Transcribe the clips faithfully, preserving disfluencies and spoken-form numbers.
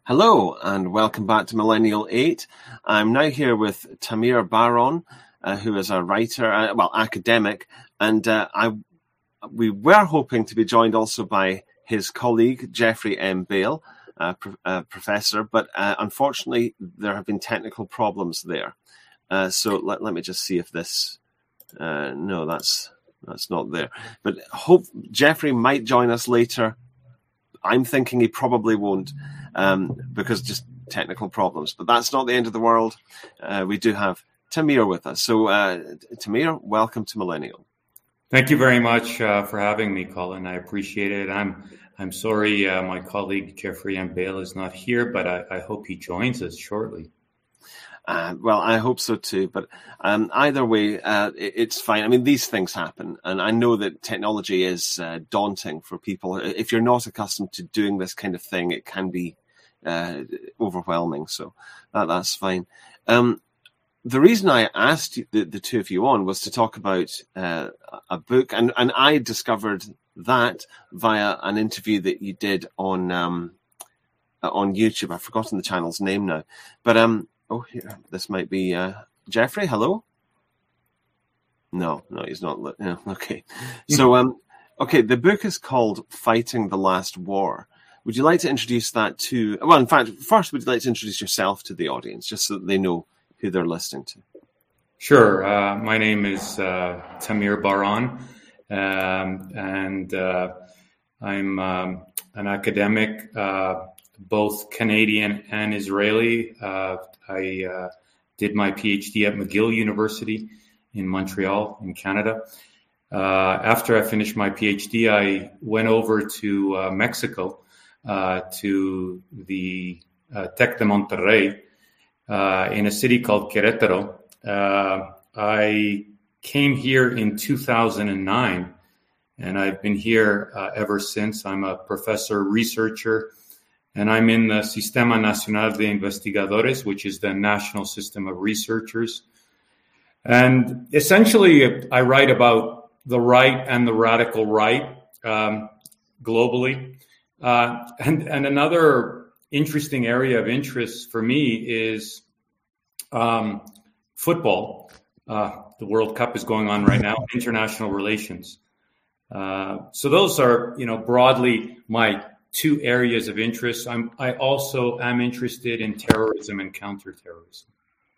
Hello and welcome back to Millennial eight. I'm now here with Tamir Baron, uh, who is a writer, uh, well, academic, and uh, I we were hoping to be joined also by his colleague, Jeffrey M. Bale, uh, pro- uh, professor, but uh, unfortunately there have been technical problems there. Uh, so let, let me just see if this, uh, no, that's that's not there. But hope Jeffrey might join us later. I'm thinking he probably won't um, because just technical problems. But that's not the end of the world. Uh, we do have Tamir with us. So, uh, Tamir, welcome to Millennial. Thank you very much uh, for having me, Colin. I appreciate it. I'm I'm sorry uh, my colleague Jeffrey M. Bale is not here, but I, I hope he joins us shortly. Uh, well, I hope so too. But um, either way, uh, it, it's fine. I mean, these things happen. And I know that technology is uh, daunting for people. If you're not accustomed to doing this kind of thing, it can be uh, overwhelming. So that, that's fine. Um, the reason I asked the, the two of you on was to talk about uh, a book. And, and I discovered that via an interview that you did on um, on YouTube. I've forgotten the channel's name now. But um. Oh, here, this might be uh, Jeffrey. Hello? No, no, he's not. Li- no, okay. So, um, okay, the book is called Fighting the Last War. Would you like to introduce that to, well, in fact, first, would you like to introduce yourself to the audience, just so that they know who they're listening to? Sure. Uh, my name is uh, Tamir Baron, um, and uh, I'm um, an academic, uh, both Canadian and Israeli. Uh, I uh, did my PhD at McGill University in Montreal, in Canada. Uh, after I finished my PhD, I went over to uh, Mexico, uh, to the uh, Tec de Monterrey, uh, in a city called Querétaro. Uh, I came here in two thousand nine, and I've been here uh, ever since. I'm a professor, researcher, and I'm in the Sistema Nacional de Investigadores, which is the national system of researchers. And essentially, I write about the right and the radical right um, globally. Uh, and, and another interesting area of interest for me is um, football. Uh, the World Cup is going on right now, international relations. Uh, so those are, you know, broadly my two areas of interest. I'm, I also am interested in terrorism and counterterrorism.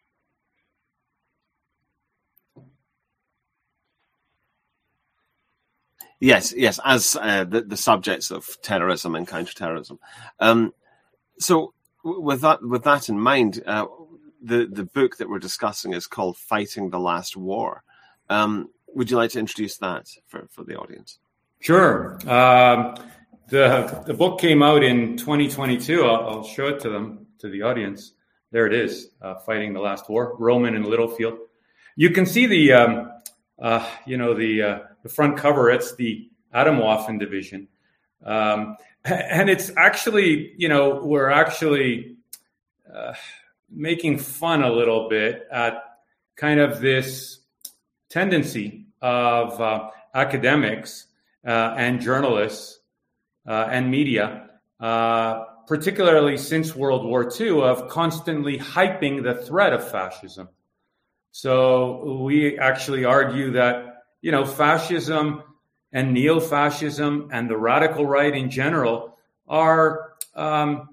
Yes, yes, as uh, the, the subjects of terrorism and counterterrorism. Um, so, w- with that with that in mind, uh, the the book that we're discussing is called "Fighting the Last War." Um, would you like to introduce that for, for the audience? Sure. Um, The the book came out in twenty twenty-two. I'll, I'll show it to them, to the audience. There it is, uh, Fighting the Last War, Rowman and Littlefield. You can see the, um, uh, you know, the uh, the front cover. It's the Atomwaffen division. Um, and it's actually, you know, we're actually uh, making fun a little bit at kind of this tendency of uh, academics uh, and journalists Uh, and media, uh, particularly since World War Two, of constantly hyping the threat of fascism. So we actually argue that, you know, fascism and neo-fascism and the radical right in general are um,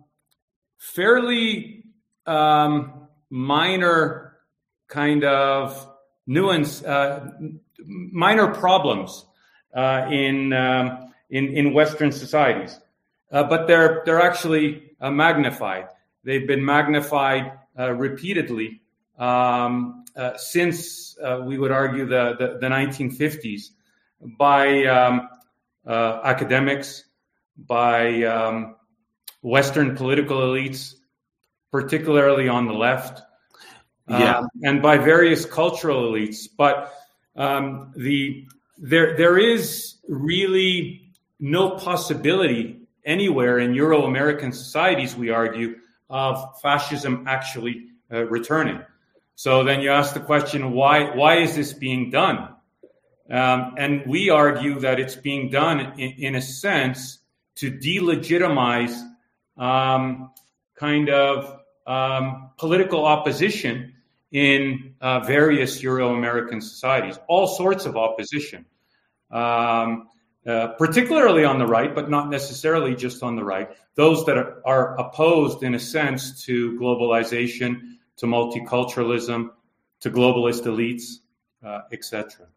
fairly um, minor kind of nuance, uh, minor problems uh, in um, In, in Western societies, uh, but they're they're actually uh, magnified. They've been magnified uh, repeatedly um, uh, since uh, we would argue the the, the nineteen fifties by um, uh, academics, by um, Western political elites, particularly on the left, yeah, uh, and by various cultural elites. But um, the there there is really no possibility anywhere in Euro-American societies, we argue, of fascism actually uh, returning. So then you ask the question, why why is this being done? Um, and we argue that it's being done in, in a sense to delegitimize um, kind of um, political opposition in uh, various Euro-American societies, all sorts of opposition, um, uh, particularly on the right, but not necessarily just on the right, those that are, are opposed in a sense to globalization, to multiculturalism, to globalist elites, uh, et cetera.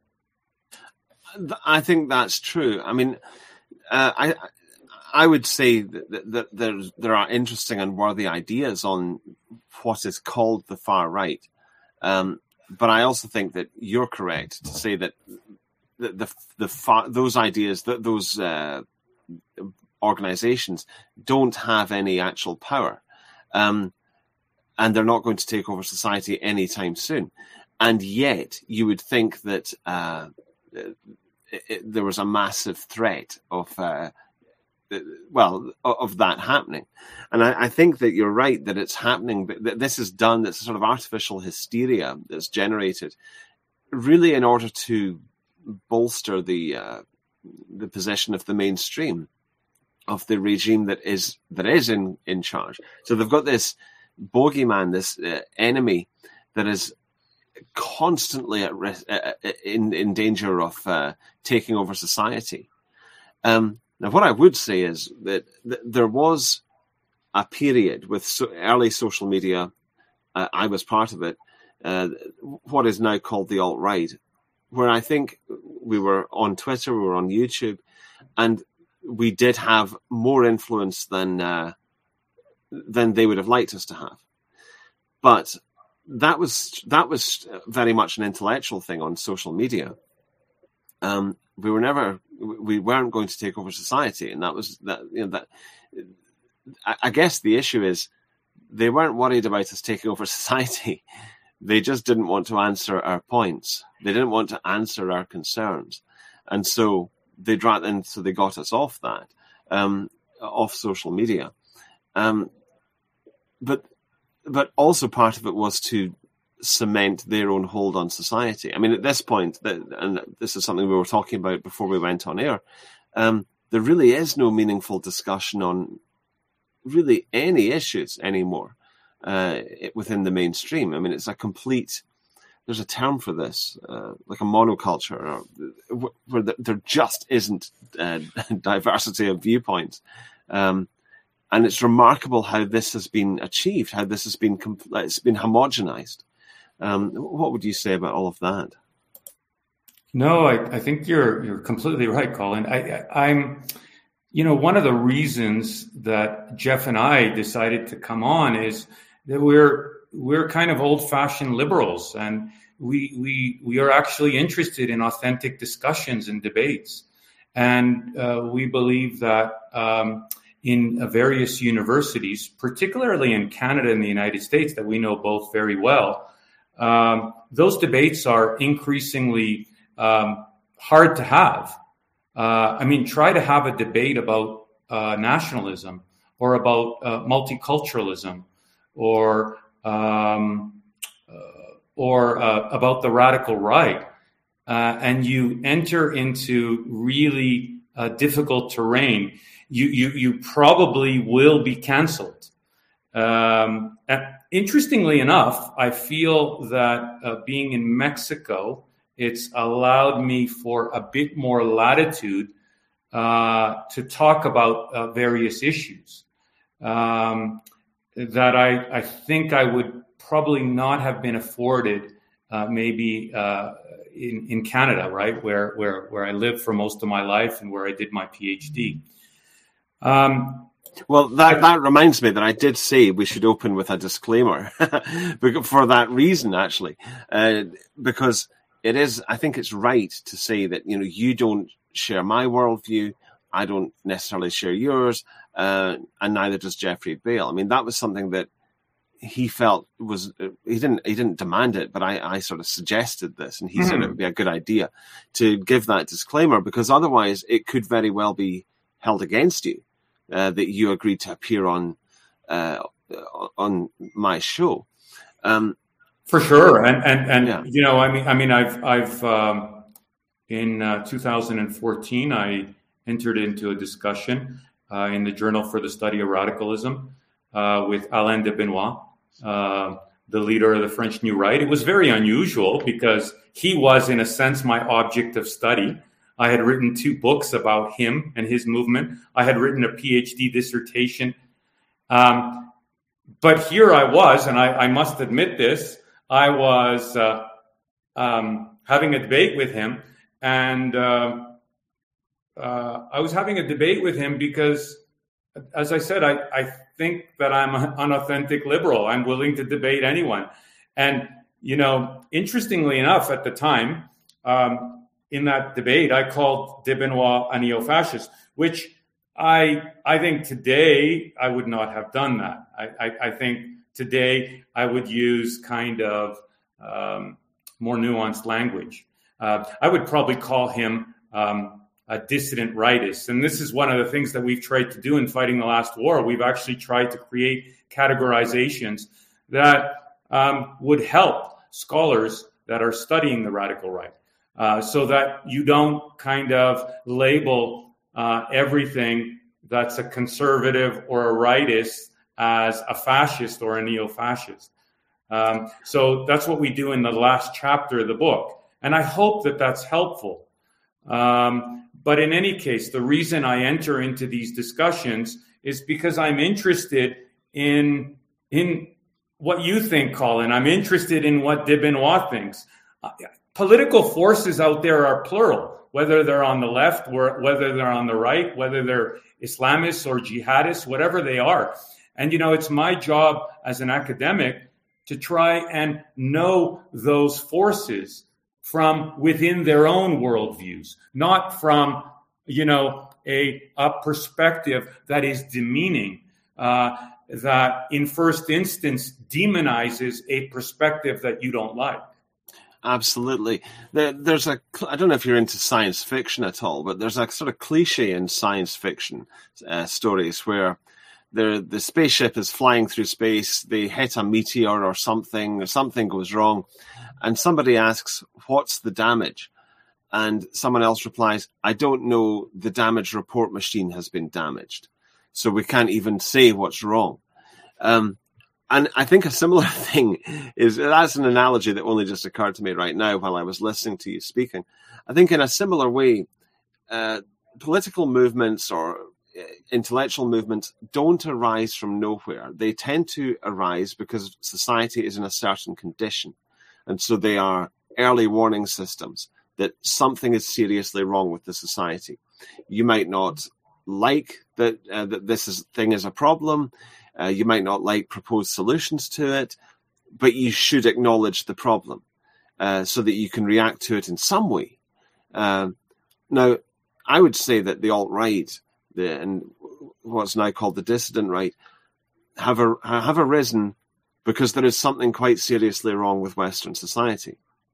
I think that's true. I mean, uh, I I would say that, that there there are interesting and worthy ideas on what is called the far right, um, but I also think that you're correct to say that the the, the far, those ideas, that those uh, organizations don't have any actual power, um, and they're not going to take over society anytime soon. And yet, you would think that uh, it, it, there was a massive threat of, uh, well, of that happening. And I, I think that you're right that it's happening, but that this is done, it's a sort of artificial hysteria that's generated really in order to bolster the uh, the position of the mainstream of the regime that is that is in, in charge. So they've got this bogeyman, this uh, enemy that is constantly at risk, uh, in in danger of uh, taking over society. Um, now, what I would say is that th- there was a period with so early social media. Uh, I was part of it. Uh, what is now called the alt-right, where I think we were on Twitter, we were on YouTube, and we did have more influence than uh, than they would have liked us to have. But that was that was very much an intellectual thing on social media. Um, we were never we weren't going to take over society, and that was that. You know, that I, I guess the issue is they weren't worried about us taking over society. They just didn't want to answer our points. They didn't want to answer our concerns, and so they dragged and so they got us off that, um, off social media. Um, but. But also part of it was to cement their own hold on society. I mean, at this point, and this is something we were talking about before we went on air, um, there really is no meaningful discussion on really any issues anymore uh, within the mainstream. I mean, it's a complete, there's a term for this, uh, like a monoculture, or, where there just isn't uh, diversity of viewpoints. Um And it's remarkable how this has been achieved, how this has been it's been homogenized. Um, what would you say about all of that? No, I, I think you're you're completely right, Colin. I, I, I'm, you know, one of the reasons that Jeff and I decided to come on is that we're we're kind of old-fashioned liberals, and we we we are actually interested in authentic discussions and debates, and uh, we believe that. Um, in uh, various universities, particularly in Canada and the United States, that we know both very well, um, those debates are increasingly um, hard to have. Uh, I mean, try to have a debate about uh, nationalism or about uh, multiculturalism or um, uh, or uh, about the radical right, uh, and you enter into really uh, difficult terrain. You, you you probably will be canceled. Um, interestingly enough, I feel that uh, being in Mexico, it's allowed me for a bit more latitude uh, to talk about uh, various issues um, that I, I think I would probably not have been afforded uh, maybe uh, in, in Canada, right, where, where, where I lived for most of my life and where I did my PhD. Um, well, that, that reminds me that I did say we should open with a disclaimer for that reason, actually, uh, because it is, I think it's right to say that, you know, you don't share my worldview. I don't necessarily share yours, uh, and neither does Jeffrey Bale. I mean, that was something that he felt was, he didn't, he didn't demand it, but I, I sort of suggested this, and he mm-hmm. said it would be a good idea to give that disclaimer, because otherwise it could very well be held against you. Uh, that you agreed to appear on uh, on my show, um, for sure, and and and yeah. you know, I mean, I mean, I've I've um, in uh, two thousand fourteen, I entered into a discussion uh, in the Journal for the Study of Radicalism uh, with Alain de Benoit, uh, the leader of the French New Right. It was very unusual because he was, in a sense, my object of study. I had written two books about him and his movement. I had written a PhD dissertation. Um, but here I was, and I, I must admit this, I was uh, um, having a debate with him, and uh, uh, I was having a debate with him because, as I said, I, I think that I'm an unauthentic liberal. I'm willing to debate anyone. And, you know, interestingly enough, at the time, um, in that debate, I called de Benoit a neo-fascist, which I I think today I would not have done that. I, I, I think today I would use kind of um, more nuanced language. Uh, I would probably call him um, a dissident rightist. And this is one of the things that we've tried to do in fighting the last war. We've actually tried to create categorizations that um, would help scholars that are studying the radical right, uh, so that you don't kind of label uh, everything that's a conservative or a rightist as a fascist or a neo-fascist. Um, so that's what we do in the last chapter of the book. And I hope that that's helpful. Um, but in any case, the reason I enter into these discussions is because I'm interested in, in what you think, Colin. I'm interested in what de Benoit thinks. Uh, political forces out there are plural, whether they're on the left, or whether they're on the right, whether they're Islamists or jihadists, whatever they are. And, you know, it's my job as an academic to try and know those forces from within their own worldviews, not from, you know, a, a perspective that is demeaning, uh, that in first instance demonizes a perspective that you don't like. Absolutely. There, there's a, I don't know if you're into science fiction at all, but there's a sort of cliche in science fiction uh, stories where the the spaceship is flying through space, they hit a meteor or something, or something goes wrong, and somebody asks, what's the damage? And someone else replies, I don't know, the damage report machine has been damaged, so we can't even say what's wrong. Um, and I think a similar thing is, that's an analogy that only just occurred to me right now while I was listening to you speaking. I think in a similar way, uh, political movements or intellectual movements don't arise from nowhere. They tend to arise because society is in a certain condition. And so they are early warning systems that something is seriously wrong with the society. You might not like that, uh, that this is, thing is a problem. Uh, you might not like proposed solutions to it, but you should acknowledge the problem uh, so that you can react to it in some way. Uh, now, I would say that the alt-right, the, and what's now called the dissident right, have a, have arisen because there is something quite seriously wrong with Western society.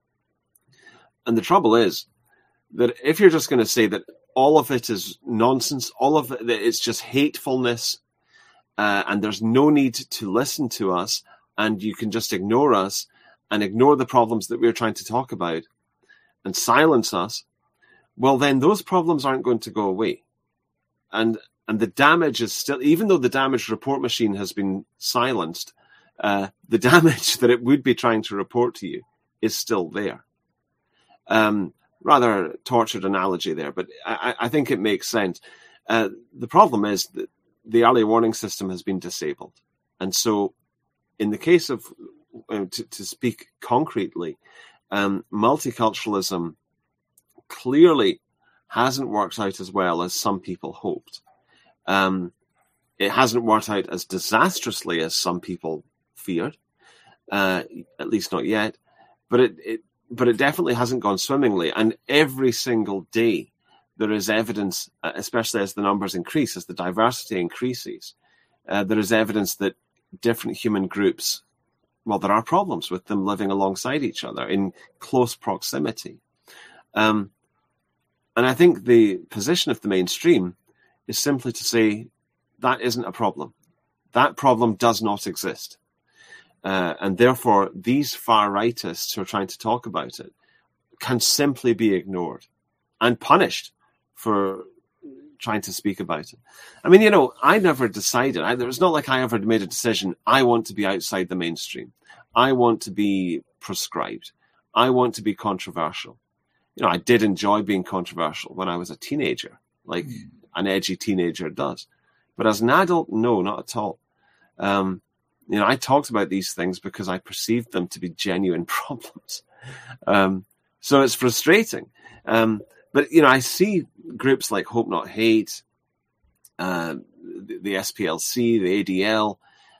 And the trouble is that if you're just going to say that all of it is nonsense, all of it, it's just hatefulness, uh, and there's no need to listen to us, and you can just ignore us and ignore the problems that we're trying to talk about and silence us, well, then those problems aren't going to go away. And and the damage is still, even though the damage report machine has been silenced, uh, the damage that it would be trying to report to you is still there. Um, rather tortured analogy there, but I, I think it makes sense. Uh, the problem is that the early warning system has been disabled. And so in the case of, uh, to, to speak concretely, um, multiculturalism clearly hasn't worked out as well as some people hoped. Um, it hasn't worked out as disastrously as some people feared, uh, at least not yet. But it, it, but it definitely hasn't gone swimmingly. And every single day, there is evidence, especially as the numbers increase, as the diversity increases, uh, there is evidence that different human groups, well, there are problems with them living alongside each other in close proximity. Um, and I think the position of the mainstream is simply to say that isn't a problem. That problem does not exist. Uh, and therefore, these far-rightists who are trying to talk about it can simply be ignored and punished for trying to speak about it. I mean, you know, I never decided. I, it's not like I ever made a decision. I want to be outside the mainstream. I want to be proscribed. I want to be controversial. You know, I did enjoy being controversial when I was a teenager, like mm. an edgy teenager does. But as an adult, no, not at all. Um, you know, I talked about these things because I perceived them to be genuine problems. Um, so it's frustrating. Um, but, you know, I see groups like Hope Not Hate, uh, the, the S P L C, the A D L,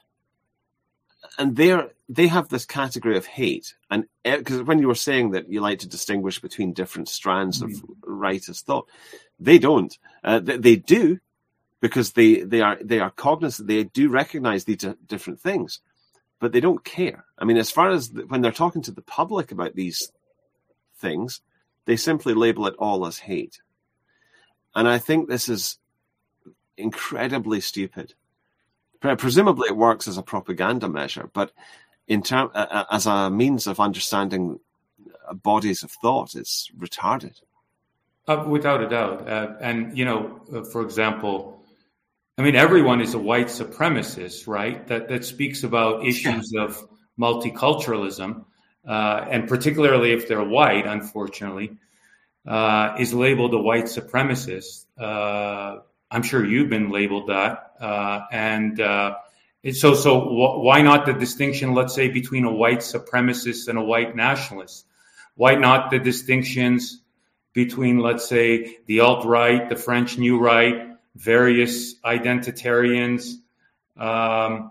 and they're, they have this category of hate. And because when you were saying that you like to distinguish between different strands mm-hmm. of rightist thought, they don't. Uh, they, they do. Because they, they are they are cognizant, they do recognize these d- different things, but they don't care. I mean, as far as the, when they're talking to the public about these things, they simply label it all as hate. And I think this is incredibly stupid. Presumably it works as a propaganda measure, but in term, uh, as a means of understanding bodies of thought, it's retarded. Uh, without a doubt. Uh, and, you know, uh, for example, I mean, everyone is a white supremacist, right? That that speaks about issues yeah. of multiculturalism, uh, and particularly if they're white, unfortunately, uh, is labeled a white supremacist. Uh, I'm sure you've been labeled that. Uh, and uh, it's so, so wh- why not the distinction, let's say, between a white supremacist and a white nationalist? Why not the distinctions between, let's say, the alt-right, the French New Right, various identitarians, um,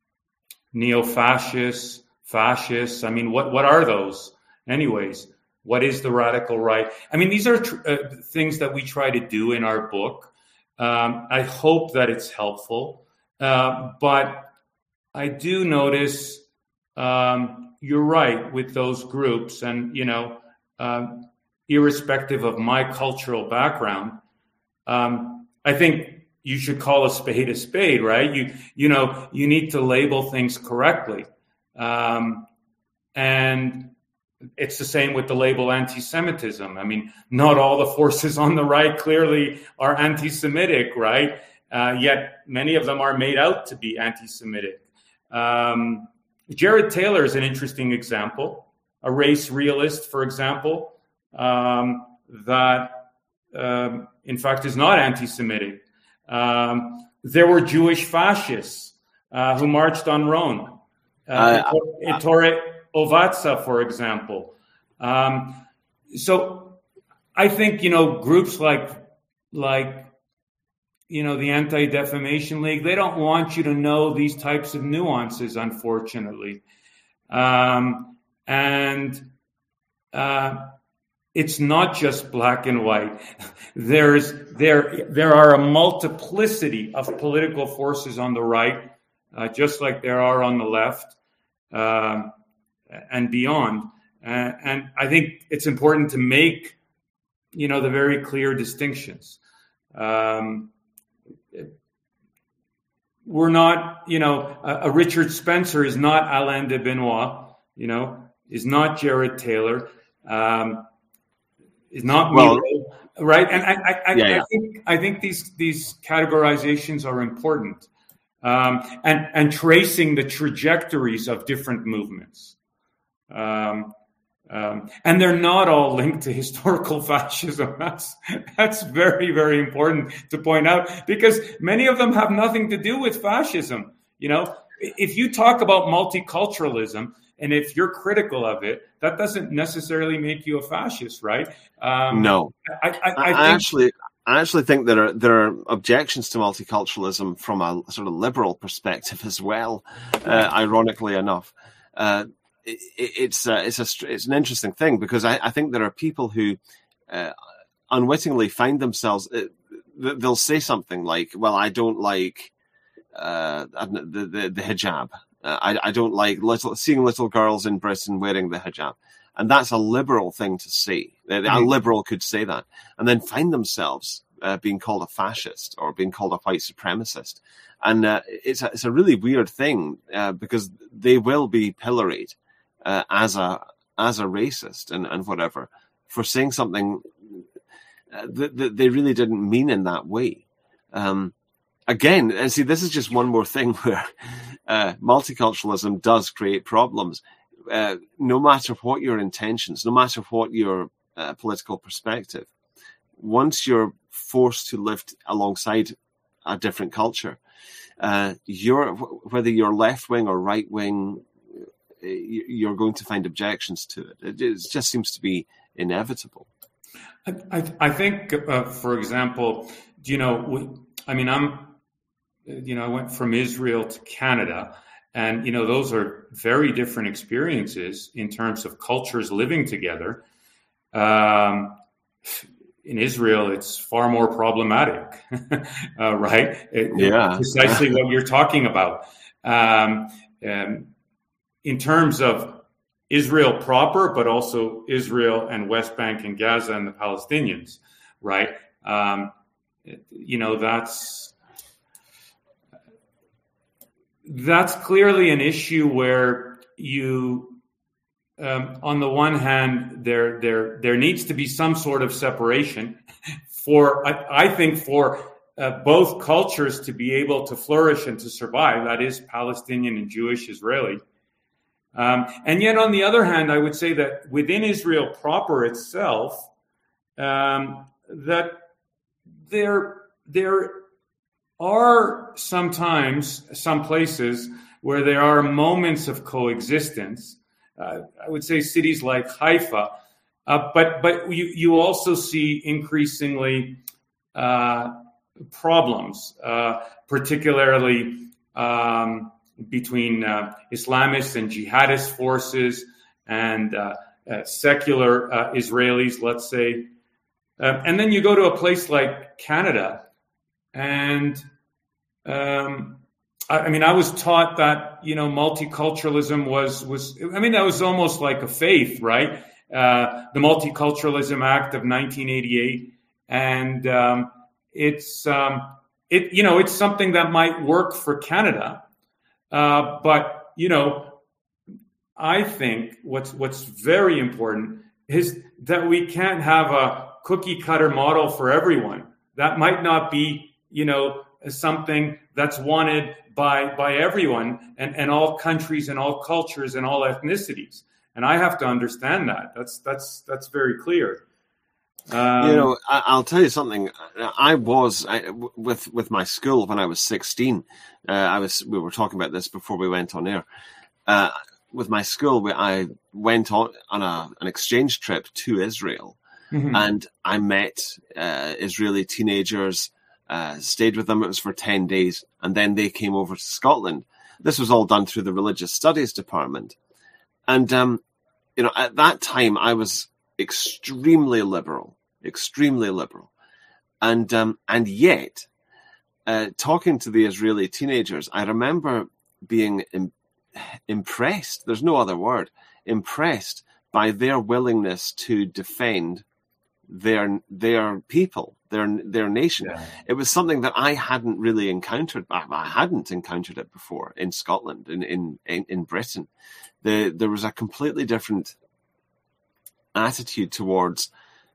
neo-fascists, fascists. I mean, what, what are those anyways? What is the radical right? I mean, these are tr- uh, things that we try to do in our book. Um, I hope that it's helpful. Uh, but I do notice um, you're right with those groups. And, you know, um, irrespective of my cultural background, um, I think you should call a spade a spade, right? You you know, you need to label things correctly. Um, and it's the same with the label anti-Semitism. I mean, not all the forces on the right clearly are anti-Semitic, right? Uh, yet many of them are made out to be anti-Semitic. Um, Jared Taylor is an interesting example, a race realist, for example, um, that... Um, in fact, is not anti-Semitic. Um, there were Jewish fascists uh, who marched on Rome. Uh, uh, Ettore Ovazza, for example. Um, so I think, you know, groups like, like, you know, the Anti-Defamation League, they don't want you to know these types of nuances, unfortunately. Um, and... Uh, It's not just black and white. There's there there are a multiplicity of political forces on the right, uh, just like there are on the left, uh, and beyond. Uh, and I think it's important to make, you know, the very clear distinctions. Um, we're not, you know, a, a Richard Spencer is not Alain de Benoit, you know, is not Jared Taylor. Um, Is not well, me, right? And I, I, I, yeah, yeah. I think I think these these categorizations are important, um, and and tracing the trajectories of different movements, um, um, and they're not all linked to historical fascism. That's that's very very important to point out, because many of them have nothing to do with fascism. You know, if you talk about multiculturalism, and if you're critical of it, that doesn't necessarily make you a fascist, right? Um, no, I, I, I, I think... actually, I actually think there are there are objections to multiculturalism from a sort of liberal perspective as well. Uh, ironically enough, uh, it, it's uh, it's a it's an interesting thing, because I, I think there are people who uh, unwittingly find themselves. Uh, they'll say something like, "Well, I don't like uh, the, the the hijab." Uh, I, I don't like little, seeing little girls in Britain wearing the hijab. And that's a liberal thing to say. A mm-hmm. liberal could say that and then find themselves uh, being called a fascist or being called a white supremacist. And uh, it's, a, it's a really weird thing uh, because they will be pilloried uh, as a as a racist and, and whatever for saying something uh, that, that they really didn't mean in that way. Um, again, and see, this is just one more thing where uh, multiculturalism does create problems. Uh, no matter what your intentions, no matter what your uh, political perspective, once you're forced to live alongside a different culture, uh, you're whether you're left wing or right wing, you're going to find objections to it. It, it just seems to be inevitable. I, I, I think, uh, for example, you know, I mean, I'm, you know, I went from Israel to Canada, and, you know, those are very different experiences in terms of cultures living together. Um, in Israel, it's far more problematic, uh, right? It, yeah. Precisely what you're talking about. Um, um, in terms of Israel proper, but also Israel and West Bank and Gaza and the Palestinians, right? Um, you know, that's that's clearly an issue where you, um, on the one hand, there there there needs to be some sort of separation for, I, I think, for uh, both cultures to be able to flourish and to survive. That is Palestinian and Jewish Israeli. Um, and yet, on the other hand, I would say that within Israel proper itself, um, that there there are sometimes some places where there are moments of coexistence. Uh, I would say cities like Haifa, uh, but but you you also see increasingly uh, problems, uh, particularly. Um, between uh, Islamist and jihadist forces and uh, uh, secular uh, Israelis, let's say. Uh, and then you go to a place like Canada, and um, I, I mean, I was taught that, you know, multiculturalism was, was I mean, that was almost like a faith, right? Uh, the Multiculturalism Act of nineteen eighty-eight. And um, it's, um, it you know, it's something that might work for Canada. Uh, but, you know, I think what's what's very important is that we can't have a cookie cutter model for everyone. That might not be, you know, something that's wanted by by everyone and, and all countries and all cultures and all ethnicities. And I have to understand that. That's that's that's very clear. Um, you know, I, I'll tell you something. I was I, with with my school when I was sixteen. Uh, I was. We were talking about this before we went on air. Uh, with my school, we, I went on on a, an exchange trip to Israel, mm-hmm. and I met uh, Israeli teenagers. Uh, stayed with them. It was for ten days, and then they came over to Scotland. This was all done through the Religious Studies Department, and um, you know, at that time, I was extremely liberal, extremely liberal, and um, and yet, uh, talking to the Israeli teenagers, I remember being im- impressed. There's no other word. Impressed by their willingness to defend their their people, their their nation. Yeah. It was something that I hadn't really encountered. I, I hadn't encountered it before in Scotland, in in in, in Britain. The, there was a completely different attitude towards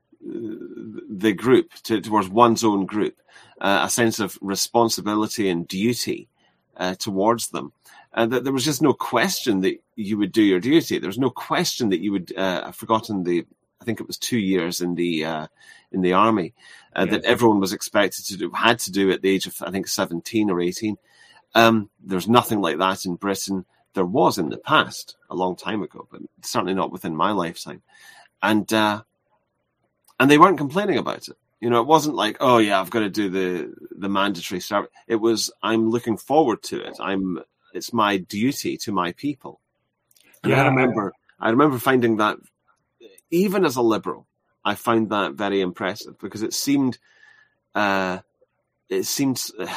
the group, to, towards one's own group, uh, a sense of responsibility and duty uh, towards them. And that there was just no question that you would do your duty. There was no question that you would. Uh, I've forgotten the. I think it was two years in the uh, in the army uh, yes. that everyone was expected to do, had to do at the age of I think seventeen or eighteen. Um, there's nothing like that in Britain. There was in the past, a long time ago, but certainly not within my lifetime. And uh, and they weren't complaining about it. You know, it wasn't like, oh yeah, I've got to do the the mandatory service. It was, I'm looking forward to it. I'm. It's my duty to my people. And yeah. I remember, I remember finding that, even as a liberal, I found that very impressive because it seemed, uh, it seemed, uh,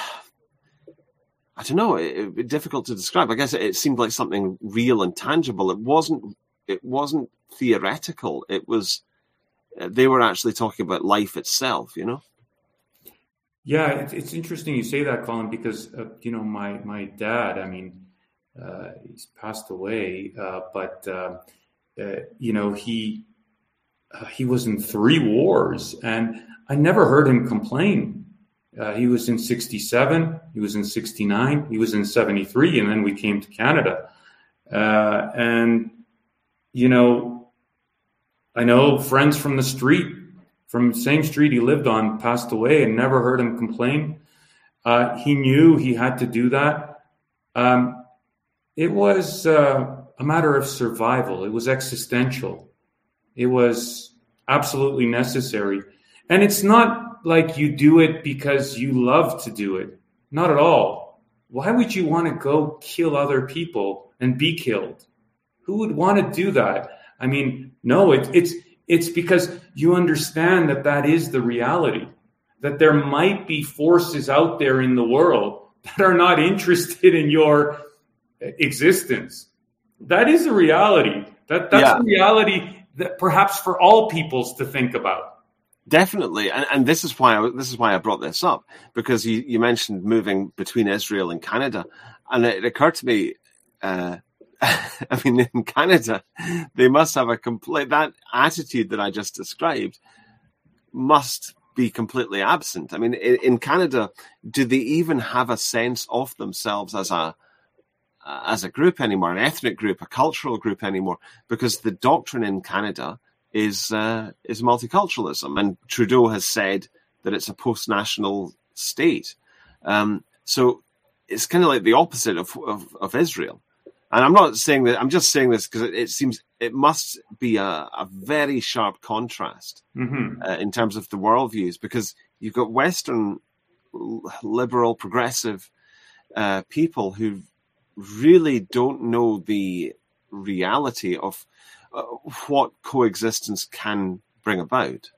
I don't know, it, it, difficult to describe. I guess it, it seemed like something real and tangible. It wasn't, it wasn't theoretical. It was, uh, they were actually talking about life itself, you know? Yeah, it's, it's interesting you say that, Colin, because, uh, you know, my, my dad, I mean, uh, he's passed away, uh, but, uh, uh, you know, he, uh, he was in three wars, and I never heard him complain. Uh, he was in sixty-seven, he was in sixty-nine, he was in seventy-three, and then we came to Canada. Uh, and, you know, I know friends from the street, from the same street he lived on, passed away, and never heard him complain. Uh, he knew he had to do that. Um, it was uh, a matter of survival. It was existential. It was absolutely necessary. And it's not like you do it because you love to do it. Not at all. Why would you want to go kill other people and be killed? Who would want to do that? I mean, no, it, it's it's because you understand that that is the reality, that there might be forces out there in the world that are not interested in your existence. That is a reality. That That's yeah. a reality that perhaps for all peoples to think about. Definitely, and, and this is why I, this is why I brought this up, because you, you mentioned moving between Israel and Canada, and it occurred to me, uh, I mean, in Canada, they must have a complete, that attitude that I just described must be completely absent. I mean, in, in Canada, do they even have a sense of themselves as a uh, as a group anymore, an ethnic group, a cultural group anymore? Because the doctrine in Canada is uh, is multiculturalism, and Trudeau has said that it's a post-national state. Um, so it's kind of like the opposite of, of, of Israel. And I'm not saying that, I'm just saying this because it, it seems it must be a, a very sharp contrast mm-hmm. uh, in terms of the worldviews, because you've got Western liberal progressive uh, people who really don't know the reality of uh, what coexistence can bring about.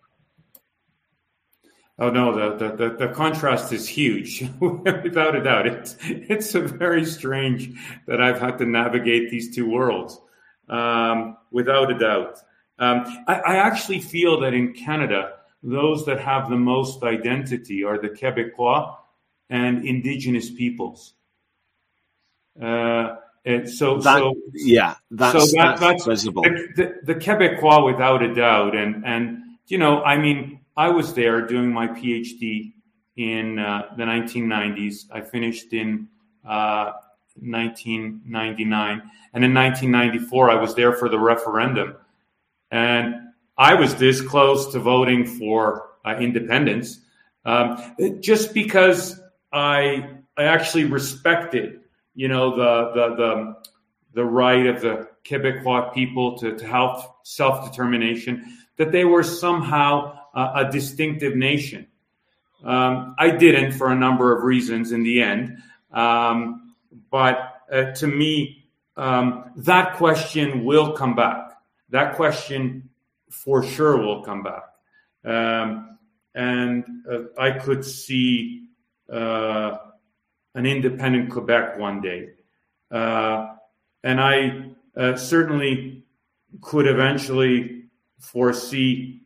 Oh no, the, the, the, the contrast is huge, without a doubt. It's, it's a very strange that I've had to navigate these two worlds, um, without a doubt. Um, I, I actually feel that in Canada, those that have the most identity are the Quebecois and Indigenous peoples. Uh, and so, that, so yeah, that's, so that, that's, that's visible. The, the, the Quebecois, without a doubt, and and you know, I mean, I was there doing my PhD in uh, the nineteen nineties. I finished in uh, nineteen ninety-nine, and in nineteen ninety-four, I was there for the referendum, and I was this close to voting for uh, independence, um, just because I I actually respected, you know, the the the the right of the Quebecois people to, to have self-determination, that they were somehow uh, a distinctive nation. Um, I didn't, for a number of reasons in the end. Um, but uh, to me, um, that question will come back. That question for sure will come back. Um, and uh, I could see uh, an independent Quebec one day. Uh, and I uh, certainly could eventually foresee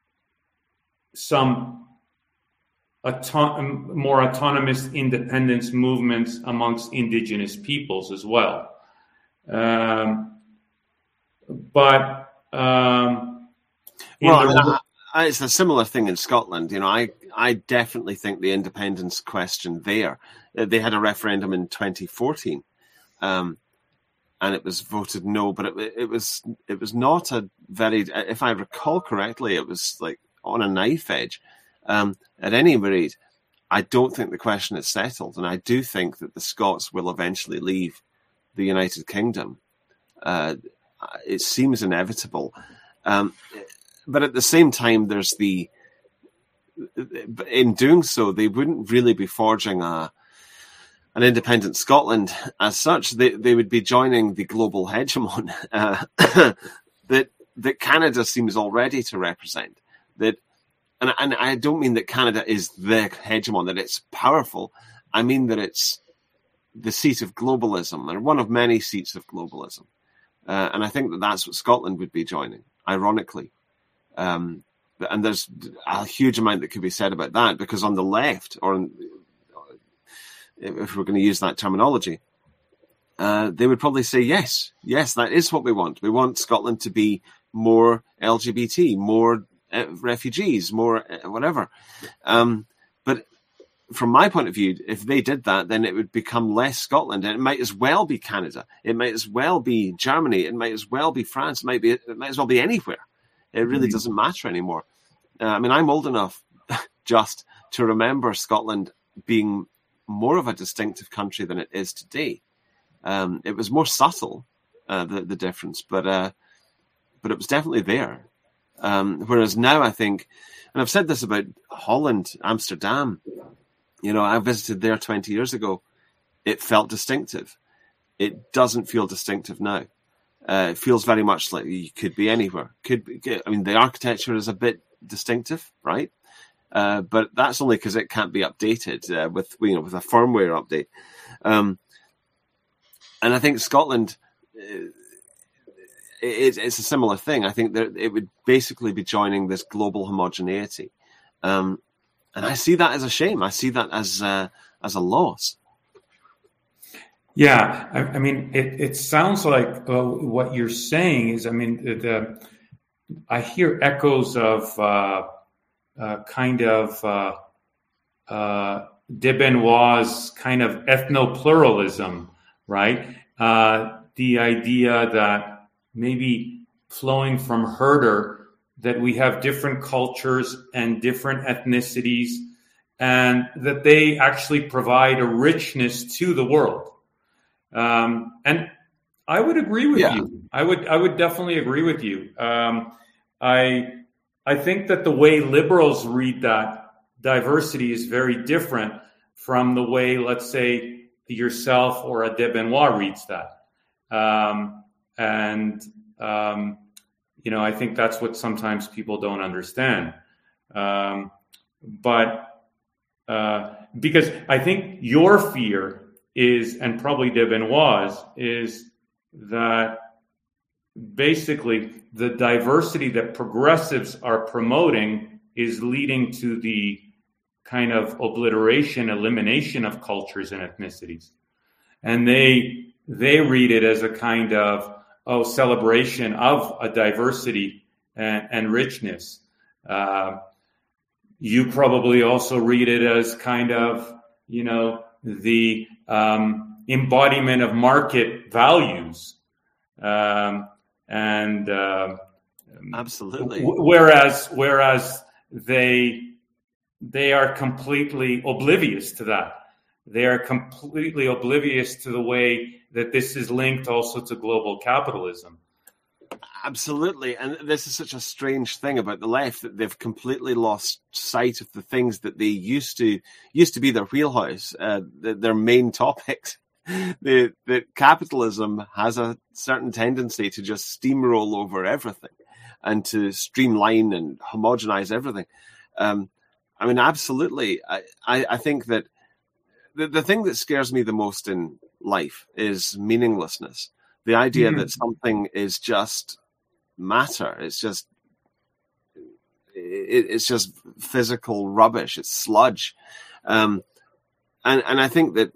some auto- more autonomous independence movements amongst Indigenous peoples as well. Um, but um, well, the- I, I, it's a similar thing in Scotland. You know, I I definitely think the independence question there. They had a referendum in twenty fourteen, um, and it was voted no. But it, it was it was not a very, if I recall correctly, it was like on a knife edge. Um, at any rate, I don't think the question is settled, and I do think that the Scots will eventually leave the United Kingdom. Uh, it seems inevitable. Um, but at the same time, there's the, in doing so, they wouldn't really be forging a, an independent Scotland as such. They they would be joining the global hegemon uh, that that Canada seems already to represent. That, and and I don't mean that Canada is the hegemon, that it's powerful. I mean that it's the seat of globalism, or one of many seats of globalism. Uh, and I think that that's what Scotland would be joining, ironically. Um, and there's a huge amount that could be said about that, because on the left, or in, if we're going to use that terminology, uh, they would probably say, yes, yes, that is what we want. We want Scotland to be more L G B T, more uh, refugees, more uh, whatever. Um, but from my point of view, if they did that, then it would become less Scotland, and it might as well be Canada. It might as well be Germany. It might as well be France. It might be. It might as well be anywhere. It really mm-hmm. doesn't matter anymore. Uh, I mean, I'm old enough just to remember Scotland being more of a distinctive country than it is today. Um, it was more subtle, uh, the the difference, but uh, but it was definitely there. Um, whereas now, I think, and I've said this about Holland, Amsterdam. You know, I visited there twenty years ago. It felt distinctive. It doesn't feel distinctive now. Uh, it feels very much like you could be anywhere. Could be, I mean, the architecture is a bit distinctive, right? Uh, but that's only because it can't be updated uh, with you know with a firmware update. Um, and I think Scotland, uh, it, it's a similar thing. I think that it would basically be joining this global homogeneity. Um, And I see that as a shame. I see that as uh, as a loss. Yeah, I, I mean, it, it sounds like uh, what you're saying is, I mean, the, the I hear echoes of uh, uh, kind of uh, uh, de Benoit's kind of ethno-pluralism, right? Uh, the idea that maybe flowing from Herder, that we have different cultures and different ethnicities, and that they actually provide a richness to the world. Um, and I would agree with yeah. you. I would, I would definitely agree with you. Um, I, I think that the way liberals read that diversity is very different from the way, let's say, yourself or a de Benoit reads that. Um, and, um, You know, I think that's what sometimes people don't understand. Um, but uh, because I think your fear is, and probably de Benoit's, is that basically the diversity that progressives are promoting is leading to the kind of obliteration, elimination of cultures and ethnicities. And they they read it as a kind of oh, celebration of a diversity and, and richness. Uh, you probably also read it as kind of, you know, the um, embodiment of market values. Um, and uh, absolutely. W- whereas, whereas they they are completely oblivious to that. They are completely oblivious to the way that this is linked also to global capitalism. Absolutely. And this is such a strange thing about the left, that they've completely lost sight of the things that they used to used to be their wheelhouse, uh, their main topics. the, the capitalism has a certain tendency to just steamroll over everything and to streamline and homogenize everything. Um, I mean, absolutely. I, I, I think that the, the thing that scares me the most in life is meaninglessness. The idea mm. that something is just matter. It's just it, it's just physical rubbish. It's sludge. Um, and, and I think that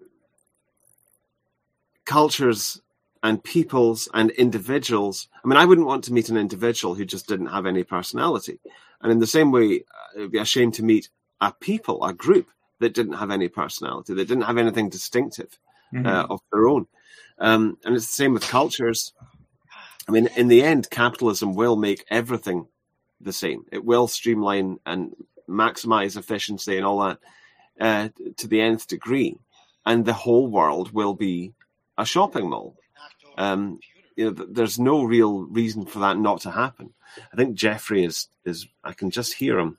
cultures and peoples and individuals, I mean, I wouldn't want to meet an individual who just didn't have any personality. And in the same way, it would be a shame to meet a people, a group that didn't have any personality, that didn't have anything distinctive mm-hmm. uh, of their own. Um, and it's the same with cultures. I mean, in the end, capitalism will make everything the same. It will streamline and maximize efficiency and all that uh, to the nth degree. And the whole world will be a shopping mall. Um, you know, there's no real reason for that not to happen. I think Jeffrey is, is I can just hear him.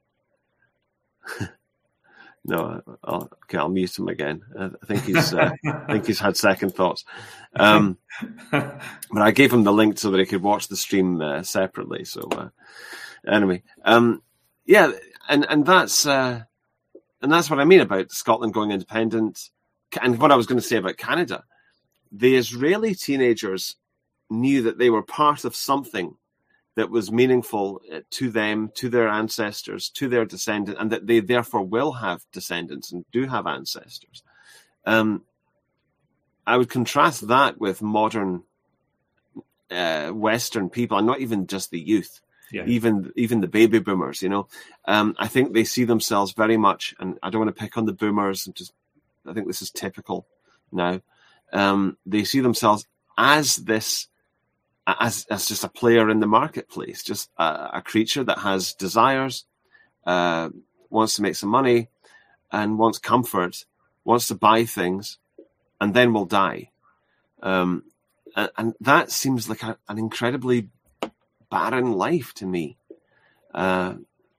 No, I'll, okay, I'll mute him again. I think he's, uh, I think he's had second thoughts. Um, but I gave him the link so that he could watch the stream uh, separately. So uh, anyway, um, yeah, and and that's uh, and that's what I mean about Scotland going independent, and what I was going to say about Canada. The Israeli teenagers knew that they were part of something that was meaningful to them, to their ancestors, to their descendants, and that they therefore will have descendants and do have ancestors. Um, I would contrast that with modern uh, Western people, and not even just the youth, yeah. even even the baby boomers, you know, um, I think they see themselves very much, and I don't want to pick on the boomers, and just I think this is typical now. Um, they see themselves as this, as as just a player in the marketplace, just a, a creature that has desires, uh, wants to make some money, and wants comfort, wants to buy things, and then will die. Um, and, and that seems like a, an incredibly barren life to me. Uh,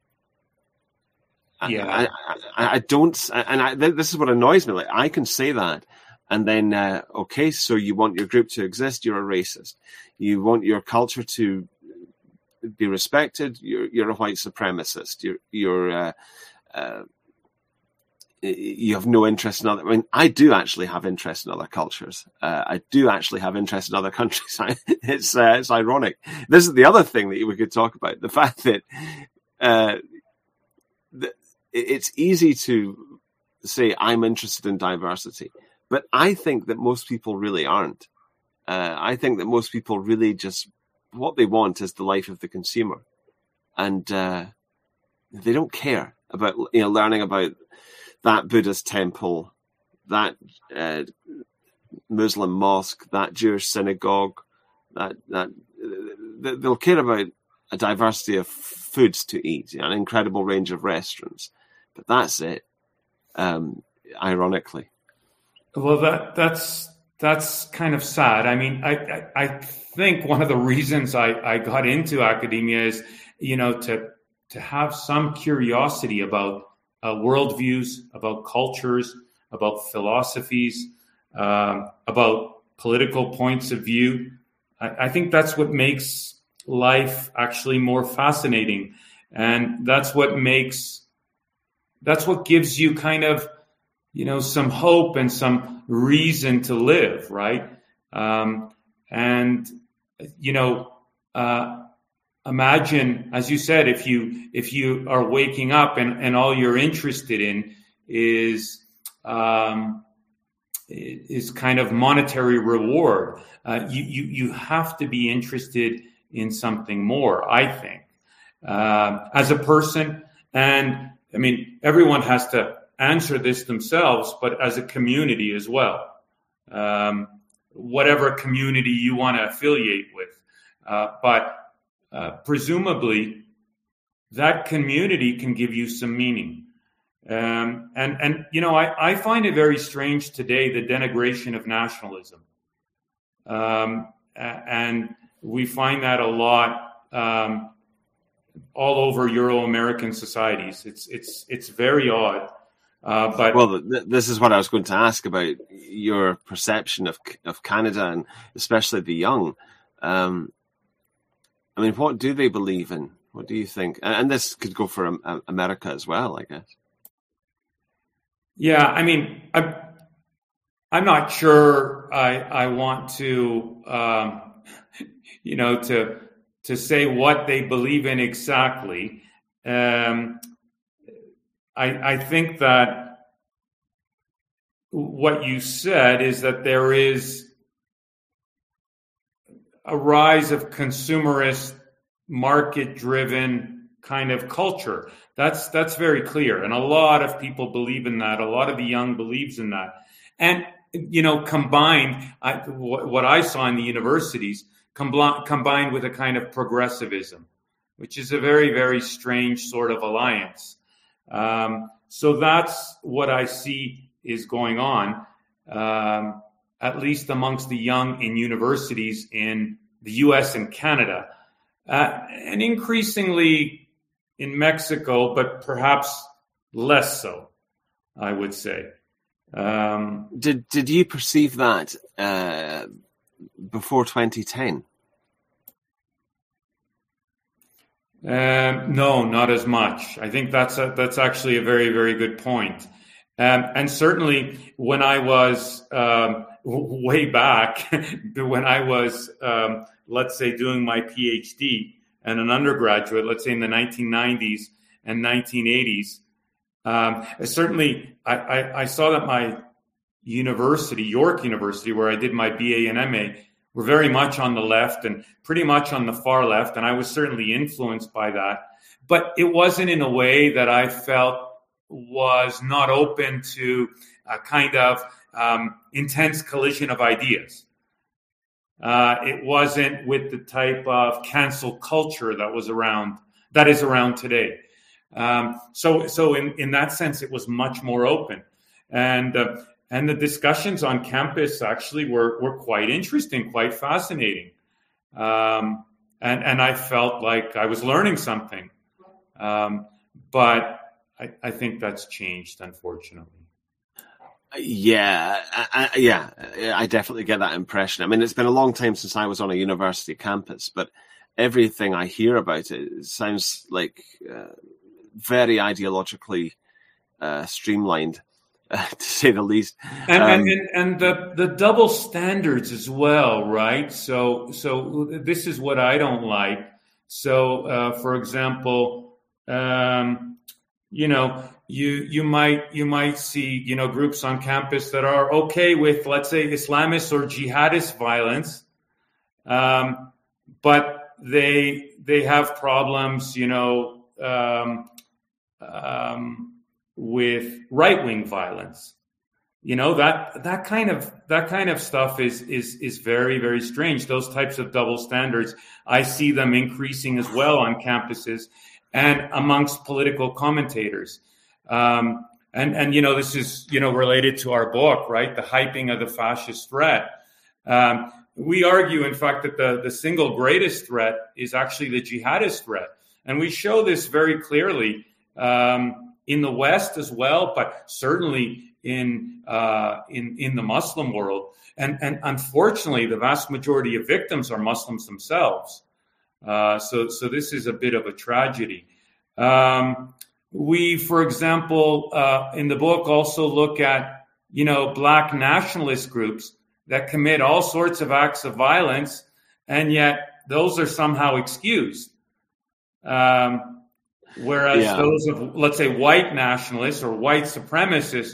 yeah, I, I, I don't, and I, this is what annoys me. Like, I can say that, and then uh, okay, so you want your group to exist? You're a racist. You want your culture to be respected? You're you're a white supremacist. You're you're uh, uh, you have no interest in other. I mean, I do actually have interest in other cultures. Uh, I do actually have interest in other countries. it's uh, it's ironic. This is the other thing that we could talk about: the fact that uh, the, it's easy to say I'm interested in diversity, but I think that most people really aren't. Uh, I think that most people really just what they want is the life of the consumer, and uh, they don't care about you know learning about that Buddhist temple, that uh, Muslim mosque, that Jewish synagogue, that that uh, they'll care about a diversity of foods to eat, an incredible range of restaurants, but that's it. Um, ironically, well, that that's that's kind of sad. I mean, I I, I think one of the reasons I, I got into academia is you know to to have some curiosity about Uh, worldviews, about cultures, about philosophies, um, about political points of view. I, I think that's what makes life actually more fascinating, and that's what makes that's what gives you kind of you know some hope and some reason to live, right? Um, and you know. Uh, Imagine, as you said, if you if you are waking up and, and all you're interested in is um, is kind of monetary reward. Uh, you, you you have to be interested in something more, I think, uh, as a person. And I mean, everyone has to answer this themselves, but as a community as well. Um, whatever community you want to affiliate with, uh, but. Uh, presumably, that community can give you some meaning. Um, and, and, you know, I, I find it very strange today, the denigration of nationalism. Um, and we find that a lot um, all over Euro-American societies. It's, it's, it's very odd. Uh, but well, th- this is what I was going to ask about your perception of, of Canada and especially the young. Um, I mean, what do they believe in? What do you think? And this could go for um, America as well, I guess. Yeah, I mean, I'm, I'm not sure I, I want to, um, you know, to to say what they believe in exactly. Um, I, I think that what you said is that there is a rise of consumerist, market-driven kind of culture. That's that's very clear, and a lot of people believe in that. A lot of the young believes in that, and you know, combined, I, w- what I saw in the universities, com- combined with a kind of progressivism, which is a very very strange sort of alliance. Um, so that's what I see is going on. Um, at least amongst the young in universities in the U S and Canada, uh, and increasingly in Mexico, but perhaps less so, I would say. Um, did did you perceive that uh, before twenty ten? Um, no, not as much. I think that's a, that's actually a very very good point. Um, and certainly when I was um, way back, when I was, um, let's say, doing my PhD and an undergraduate, let's say in the nineteen nineties and nineteen eighties, um, certainly I, I, I saw that my university, York University, where I did my B A and M A, were very much on the left and pretty much on the far left, and I was certainly influenced by that. But it wasn't in a way that I felt was not open to a kind of um, intense collision of ideas. Uh, it wasn't with the type of cancel culture that was around, that is around today. Um, so, so in, in that sense, it was much more open, and uh, and the discussions on campus actually were were quite interesting, quite fascinating, um, and and I felt like I was learning something, um, but I, I think that's changed, unfortunately. Yeah, I, I, yeah, I definitely get that impression. I mean, it's been a long time since I was on a university campus, but everything I hear about it sounds like uh, very ideologically uh, streamlined, uh, to say the least. And, um, and, and, and the, the double standards as well, right? So, so this is what I don't like. So, uh, for example, um, you know, you you might you might see, you know, groups on campus that are okay with, let's say, Islamist or jihadist violence, um, but they they have problems, you know, um, um, with right-wing violence. You know, that that kind of that kind of stuff is is is very, very strange. Those types of double standards, I see them increasing as well on campuses and amongst political commentators. Um, and, and, you know, this is, you know, related to our book, right? The hyping of the fascist threat. Um, we argue, in fact, that the, the single greatest threat is actually the jihadist threat. And we show this very clearly um, in the West as well, but certainly in, uh, in, in the Muslim world. And, and unfortunately, the vast majority of victims are Muslims themselves. Uh, so, so this is a bit of a tragedy. Um, we, for example, uh, in the book also look at, you know, Black nationalist groups that commit all sorts of acts of violence, and yet those are somehow excused. Um, whereas yeah. those of, let's say, white nationalists or white supremacists,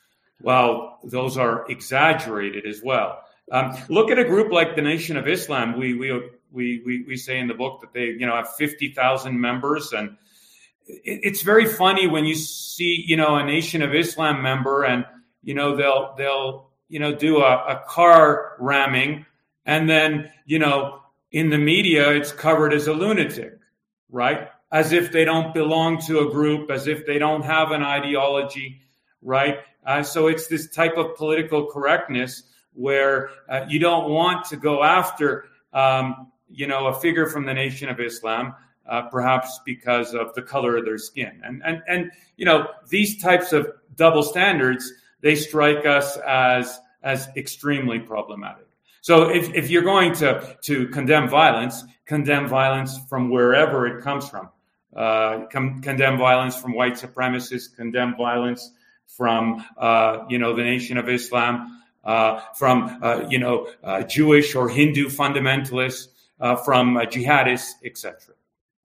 well, those are exaggerated as well. Um, look at a group like the Nation of Islam. We we we we, we say in the book that they, you know, have fifty thousand members, and it, it's very funny when you see, you know, a Nation of Islam member, and you know they'll they'll you know do a, a car ramming, and then you know in the media it's covered as a lunatic, right? As if they don't belong to a group, as if they don't have an ideology, right? Uh, so it's this type of political correctness where uh, you don't want to go after, um, you know, a figure from the Nation of Islam, uh, perhaps because of the color of their skin. And, and, and, you know, these types of double standards, they strike us as, as extremely problematic. So if, if you're going to, to condemn violence, condemn violence from wherever it comes from. Uh, con- condemn violence from white supremacists, condemn violence from, uh, you know, the Nation of Islam, Uh, from, uh, you know, uh, Jewish or Hindu fundamentalists, uh, from uh, jihadists, et cetera.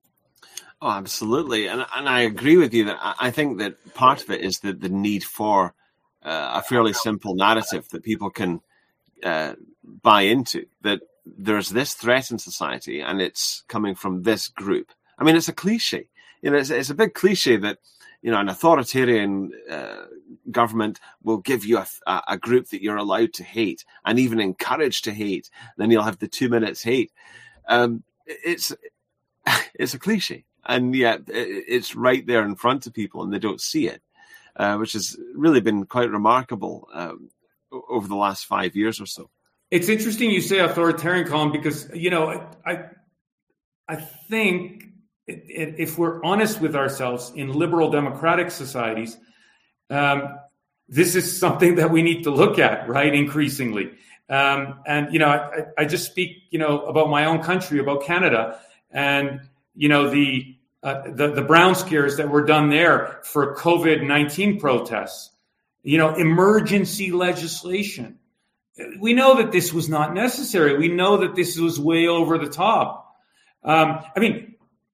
Oh, absolutely. And, and I agree with you that I think that part of it is the, the need for uh, a fairly simple narrative that people can uh, buy into, that there's this threat in society and it's coming from this group. I mean, it's a cliche. You know, it's, it's a big cliche that, you know, an authoritarian uh, government will give you a, a group that you're allowed to hate and even encouraged to hate. Then you'll have the two minutes hate. Um, it's it's a cliche, and yet it's right there in front of people, and they don't see it, uh, which has really been quite remarkable um, over the last five years or so. It's interesting you say authoritarian, Colin, because you know I I think. If we're honest with ourselves in liberal democratic societies, um, this is something that we need to look at, right? Increasingly. Um, and, you know, I, I just speak, you know, about my own country, about Canada, and, you know, the, uh, the, the brown scares that were done there for COVID nineteen protests, you know, emergency legislation. We know that this was not necessary. We know that this was way over the top. Um, I mean,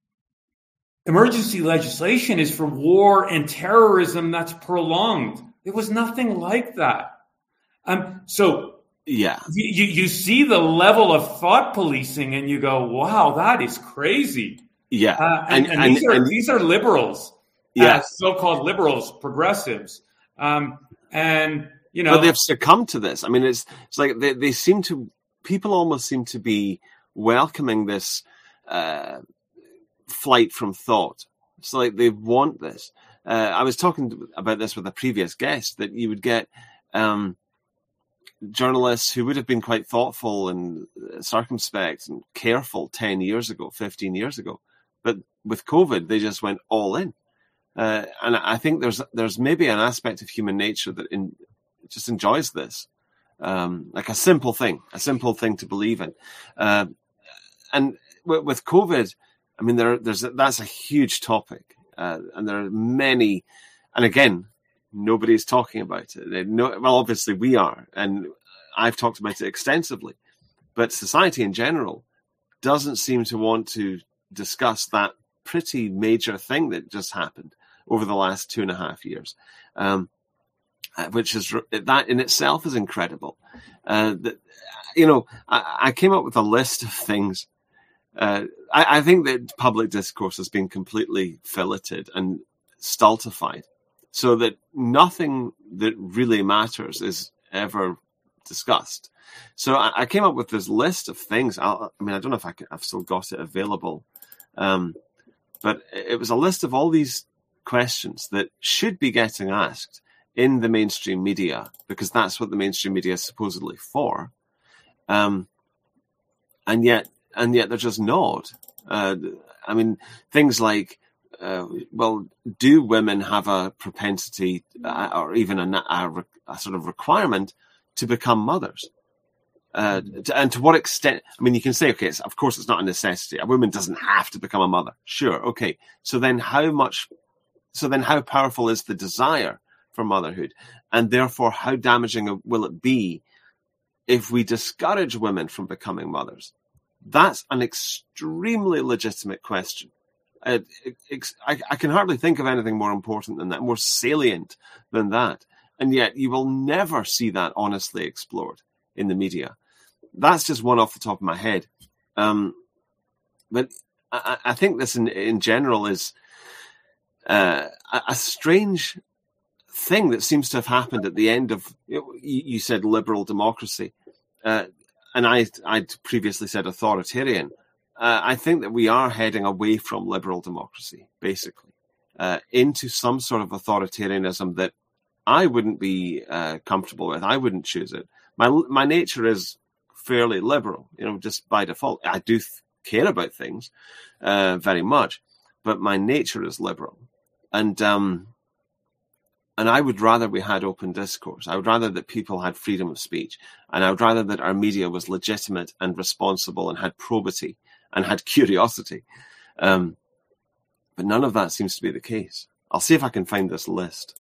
emergency legislation is for war and terrorism that's prolonged. There was nothing like that. Um, so Yeah. You, you see the level of thought policing and you go, wow, that is crazy. Yeah. Uh, and, and, and, these, and, are, and these are liberals, yeah. uh, so-called liberals, progressives. Um, and, you know. But they've succumbed to this. I mean, it's it's like they, they seem to, people almost seem to be welcoming this uh, flight from thought. It's like they want this. Uh, I was talking about this with a previous guest, that you would get um, journalists who would have been quite thoughtful and circumspect and careful ten years ago, fifteen years ago. But with COVID, they just went all in. Uh, and I think there's there's maybe an aspect of human nature that in, just enjoys this. Um, like a simple thing, a simple thing to believe in. Uh, and with, with COVID, I mean, there there's that's a huge topic. Uh, and there are many, and again, nobody's talking about it. They know, well, obviously we are, and I've talked about it extensively, but society in general doesn't seem to want to discuss that pretty major thing that just happened over the last two and a half years, um, which is that in itself is incredible. Uh, that, you know, I, I came up with a list of things. Uh, I, I think that public discourse has been completely filleted and stultified, so that nothing that really matters is ever discussed. So I, I came up with this list of things. I'll, I mean, I don't know if I can, I've still got it available, um, but it was a list of all these questions that should be getting asked in the mainstream media, because that's what the mainstream media is supposedly for. Um, and yet, and yet they're just not. Uh, I mean, things like, uh, well, do women have a propensity uh, or even a, a, a sort of requirement to become mothers? Uh, to, and to what extent? I mean, you can say, okay, it's, of course, it's not a necessity. A woman doesn't have to become a mother. Sure, okay. So then, how much? So then, how powerful is the desire for motherhood, and therefore, how damaging will it be if we discourage women from becoming mothers? That's an extremely legitimate question. Uh, it, I, I can hardly think of anything more important than that, more salient than that. And yet you will never see that honestly explored in the media. That's just one off the top of my head. Um, but I, I think this in, in general is uh, a, a strange thing that seems to have happened at the end of, you, you said liberal democracy. Uh, and I, I'd previously said authoritarian. Uh, I think that we are heading away from liberal democracy, basically, uh, into some sort of authoritarianism that I wouldn't be uh, comfortable with. I wouldn't choose it. My my nature is fairly liberal, you know, just by default. I do th- care about things uh, very much, but my nature is liberal. And um, and I would rather we had open discourse. I would rather that people had freedom of speech. And I would rather that our media was legitimate and responsible and had probity and had curiosity. Um, but none of that seems to be the case. I'll see if I can find this list.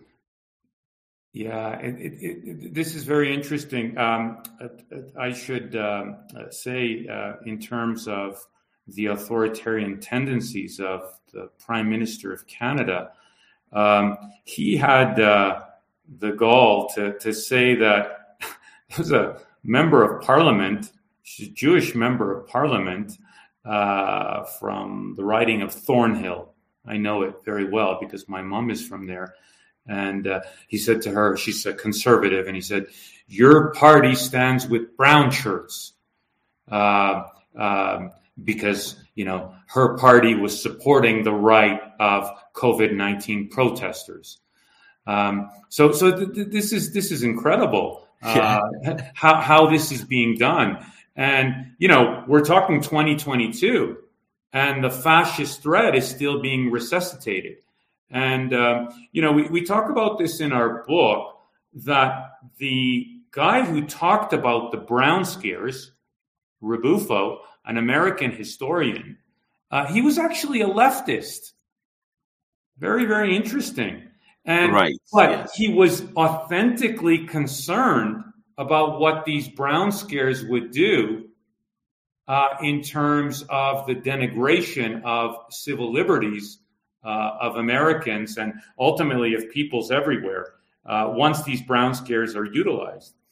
Yeah, it, it, it, this is very interesting. Um, I should um, say, uh, in terms of the authoritarian tendencies of the Prime Minister of Canada, um, he had uh, the gall to, to say that there was a member of parliament, she's a Jewish member of parliament uh, from the riding of Thornhill. I know it very well because my mom is from there. And uh, he said to her, she's a conservative, and he said, your party stands with brown shirts uh, uh, because, you know, her party was supporting the right of COVID nineteen protesters. Um, so so th- th- this is this is incredible uh, yeah. how, how this is being done. And, you know, we're talking twenty twenty-two, and the fascist threat is still being resuscitated. And, um, you know, we, we talk about this in our book, that the guy who talked about the Brown scares, Rebufo, an American historian, uh, he was actually a leftist. Very, very interesting. And right. But yes. he was authentically concerned about what these Brown scares would do uh, in terms of the denigration of civil liberties Uh, of Americans and ultimately of peoples everywhere uh, once these Brown scares are utilized.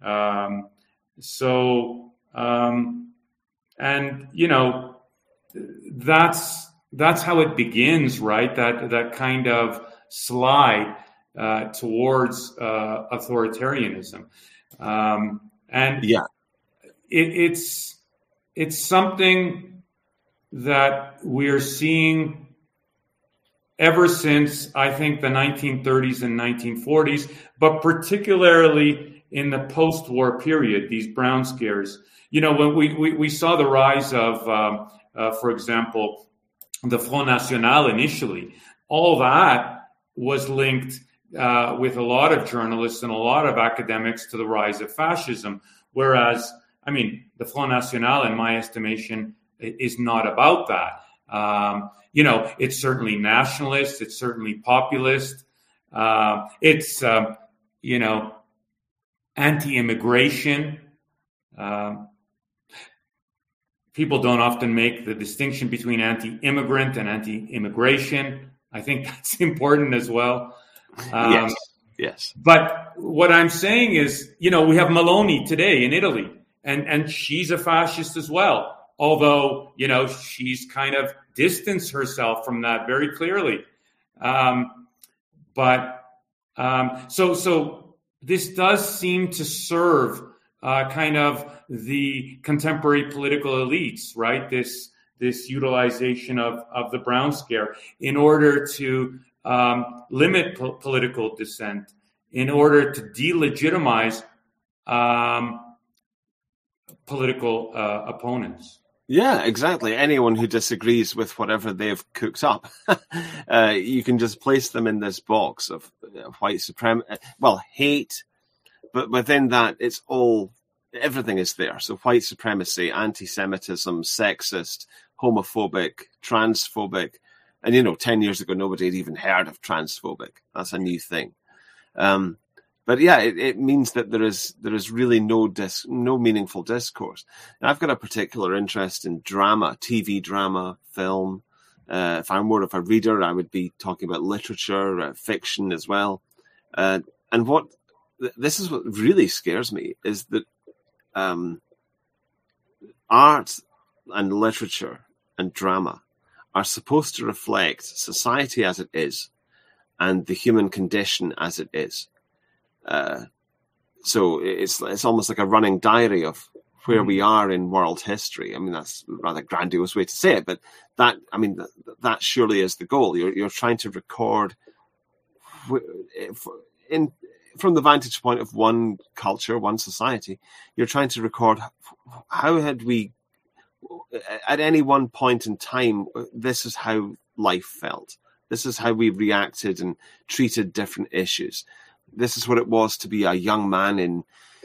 Um, so, um, and you know, that's that's how it begins, right? That that kind of slide uh, towards uh, authoritarianism, um, and yeah, it, it's it's something that we're seeing ever since, I think, the nineteen thirties and nineteen forties, but particularly in the post-war period, these brown scares. You know, when we, we, we saw the rise of, um, uh, for example, the Front National initially, all that was linked uh, with a lot of journalists and a lot of academics to the rise of fascism. Whereas, I mean, the Front National, in my estimation, is not about that. Um, you know, it's certainly nationalist. It's certainly populist. Uh, it's, um, you know, anti-immigration. Um, people don't often make the distinction between anti-immigrant and anti-immigration. I think that's important as well. Um, yes, yes. But what I'm saying is, you know, we have Meloni today in Italy, and, and she's a fascist as well. Although, you know, she's kind of distanced herself from that very clearly. Um, but um, so so this does seem to serve uh, kind of the contemporary political elites, right? This this utilization of, of the brown scare in order to um, limit po- political dissent, in order to delegitimize um, political uh, opponents. Yeah, exactly. Anyone who disagrees with whatever they've cooked up, uh, you can just place them in this box of white supremacy, well, hate, but within that, it's all, everything is there. So white supremacy, anti-Semitism, sexist, homophobic, transphobic. And, you know, ten years ago, nobody had even heard of transphobic. That's a new thing. Um, But yeah, it, it means that there is there is really no dis, no meaningful discourse. And I've got a particular interest in drama, T V drama, film. Uh, if I'm more of a reader, I would be talking about literature, uh, fiction as well. Uh, and what this is what really scares me is that um, art and literature and drama are supposed to reflect society as it is and the human condition as it is. Uh, so it's it's almost like a running diary of where we are in world history. I mean, that's a rather grandiose way to say it, but that, I mean, that, that surely is the goal. You're you're trying to record in from the vantage point of one culture, one society. You're trying to record how had we, at any one point in time, this is how life felt. This is how we reacted and treated different issues. This is what it was to be a young man in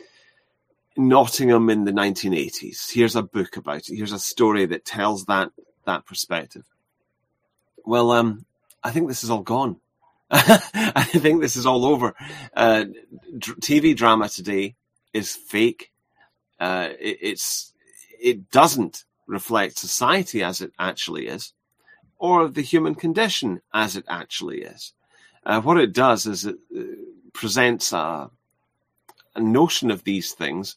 Nottingham in the nineteen eighties. Here's a book about it. Here's a story that tells that that perspective. Well, um, I think this is all gone. I think this is all over. Uh, T V drama today is fake. Uh, it, it's it doesn't reflect society as it actually is, or the human condition as it actually is. Uh, what it does is it uh, presents a, a notion of these things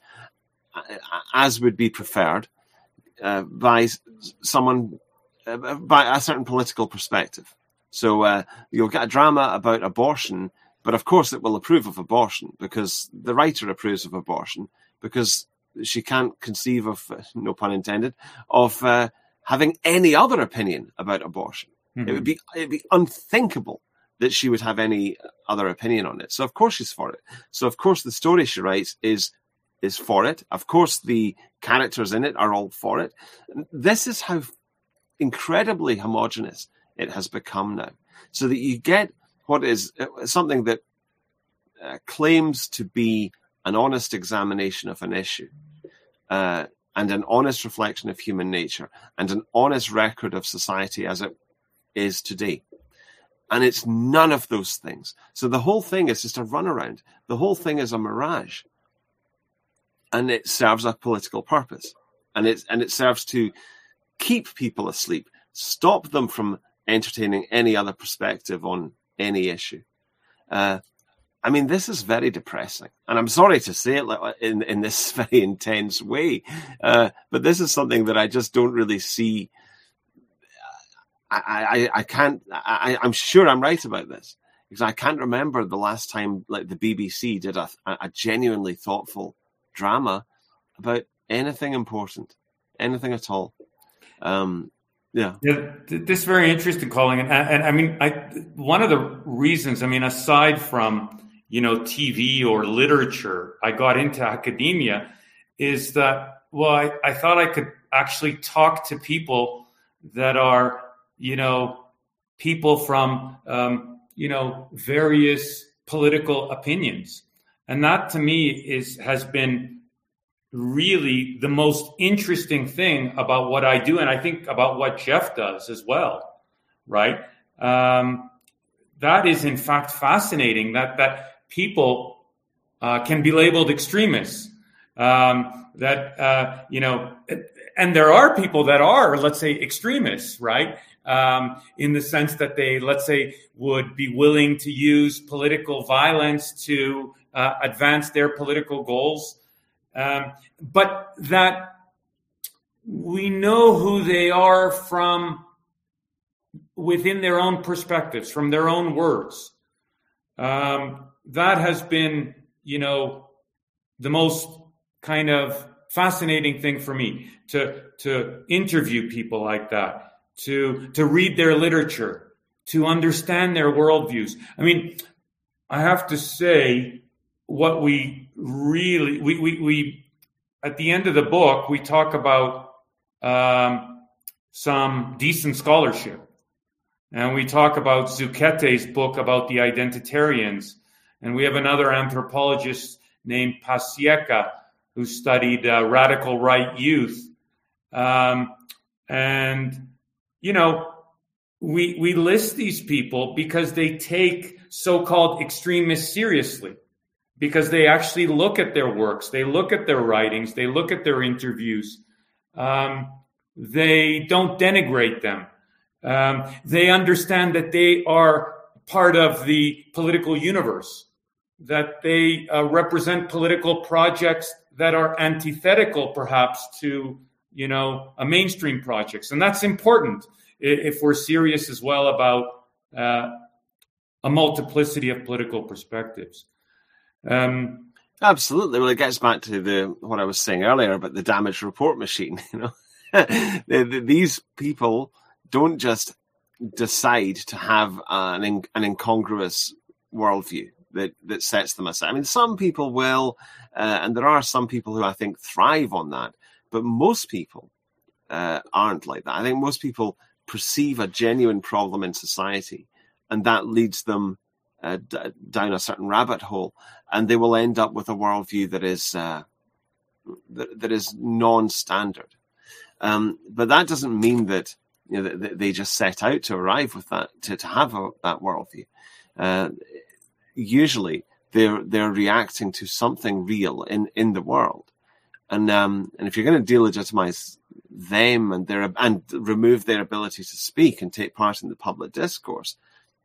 as would be preferred uh, by someone, uh, by a certain political perspective. So uh, you'll get a drama about abortion, but of course it will approve of abortion because the writer approves of abortion because she can't conceive of, uh, no pun intended, of uh, having any other opinion about abortion. Mm-hmm. It would be it'd be unthinkable that she would have any other opinion on it. So of course she's for it. So of course the story she writes is is for it. Of course the characters in it are all for it. This is how incredibly homogenous it has become now. So that you get what is something that uh, claims to be an honest examination of an issue uh, and an honest reflection of human nature and an honest record of society as it is today. And it's none of those things. So the whole thing is just a runaround. The whole thing is a mirage. And it serves a political purpose. And it, and it serves to keep people asleep, stop them from entertaining any other perspective on any issue. Uh, I mean, this is very depressing, and I'm sorry to say it in in this very intense way, uh, but this is something that I just don't really see. I, I, I can't. I, I'm sure I'm right about this because I can't remember the last time like the B B C did a, a genuinely thoughtful drama about anything important, anything at all. Um, Yeah. yeah, this is very interesting, Colin. And, and I mean, I one of the reasons, I mean, aside from, you know, T V or literature, I got into academia is that, well, I, I thought I could actually talk to people that are, you know, people from, um, you know, various political opinions. And that to me is has been really the most interesting thing about what I do, and I think about what Jeff does as well, right? Um, that is in fact fascinating, that that people uh, can be labeled extremists, um, that, uh, you know, and there are people that are, let's say, extremists, right? Um, in the sense that they, let's say, would be willing to use political violence to uh, advance their political goals. Um, but that we know who they are from within their own perspectives, from their own words. Um, that has been, you know, the most kind of fascinating thing for me, to to interview people like that, to to read their literature, to understand their worldviews. I mean, I have to say, what we really, we, we, we, at the end of the book, we talk about um, some decent scholarship. And we talk about Zucchetti's book about the identitarians. And we have another anthropologist named Pasieka who studied uh, radical right youth. Um, and, you know, we, we list these people because they take so-called extremists seriously, because they actually look at their works, they look at their writings, they look at their interviews. Um, they don't denigrate them. Um, they understand that they are part of the political universe, that they uh, represent political projects that are antithetical, perhaps, to, you know, a mainstream projects. And that's important if we're serious as well about uh, a multiplicity of political perspectives. Um, Absolutely. Well, it gets back to the what I was saying earlier about the damage report machine. You know, the, the, these people don't just decide to have an in, an incongruous worldview that that sets them aside. I mean, some people will, uh, and there are some people who I think thrive on that, but most people uh, aren't like that. I think most people perceive a genuine problem in society, and that leads them Uh, d- down a certain rabbit hole, and they will end up with a worldview that is uh, that, that is non-standard. Um, but that doesn't mean that, you know, that they just set out to arrive with that, to, to have a, that worldview. Uh, usually, they're they're reacting to something real in, in the world, and um, and if you're going to delegitimize them and their and remove their ability to speak and take part in the public discourse,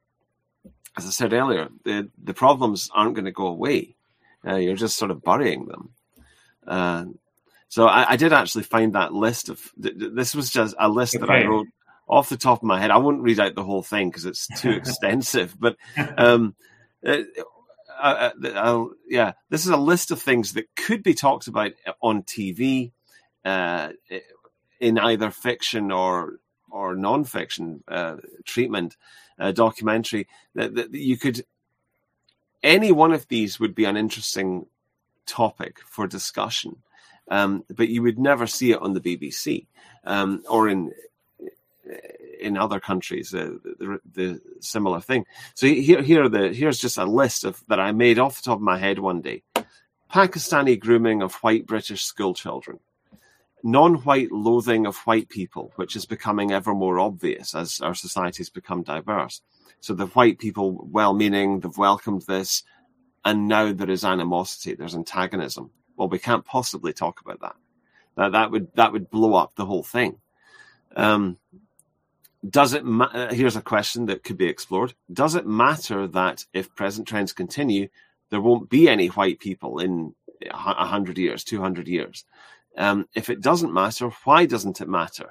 as I said earlier, the, the problems aren't going to go away. Uh, you're just sort of burying them. Uh, so I, I did actually find that list of, th- this was just a list okay. that I wrote off the top of my head. I won't read out the whole thing because it's too extensive, but um, uh, uh, uh, yeah, this is a list of things that could be talked about on T V, uh, in either fiction or, or non-fiction uh, treatment. Uh, documentary that, that you could, any one of these would be an interesting topic for discussion, um, but you would never see it on the B B C um, or in in other countries, uh, the, the similar thing. So here, here are the here's just a list of that I made off the top of my head one day: Pakistani grooming of white British school children. Non-white loathing of white people, which is becoming ever more obvious as our societies become diverse. So the white people, well-meaning, they've welcomed this, and now there is animosity, there's antagonism. Well, we can't possibly talk about that. That, that would that would blow up the whole thing. Um, does it? Ma- here's a question that could be explored. Does it matter that if present trends continue, there won't be any white people in a hundred years, two hundred years. Um, if it doesn't matter, why doesn't it matter?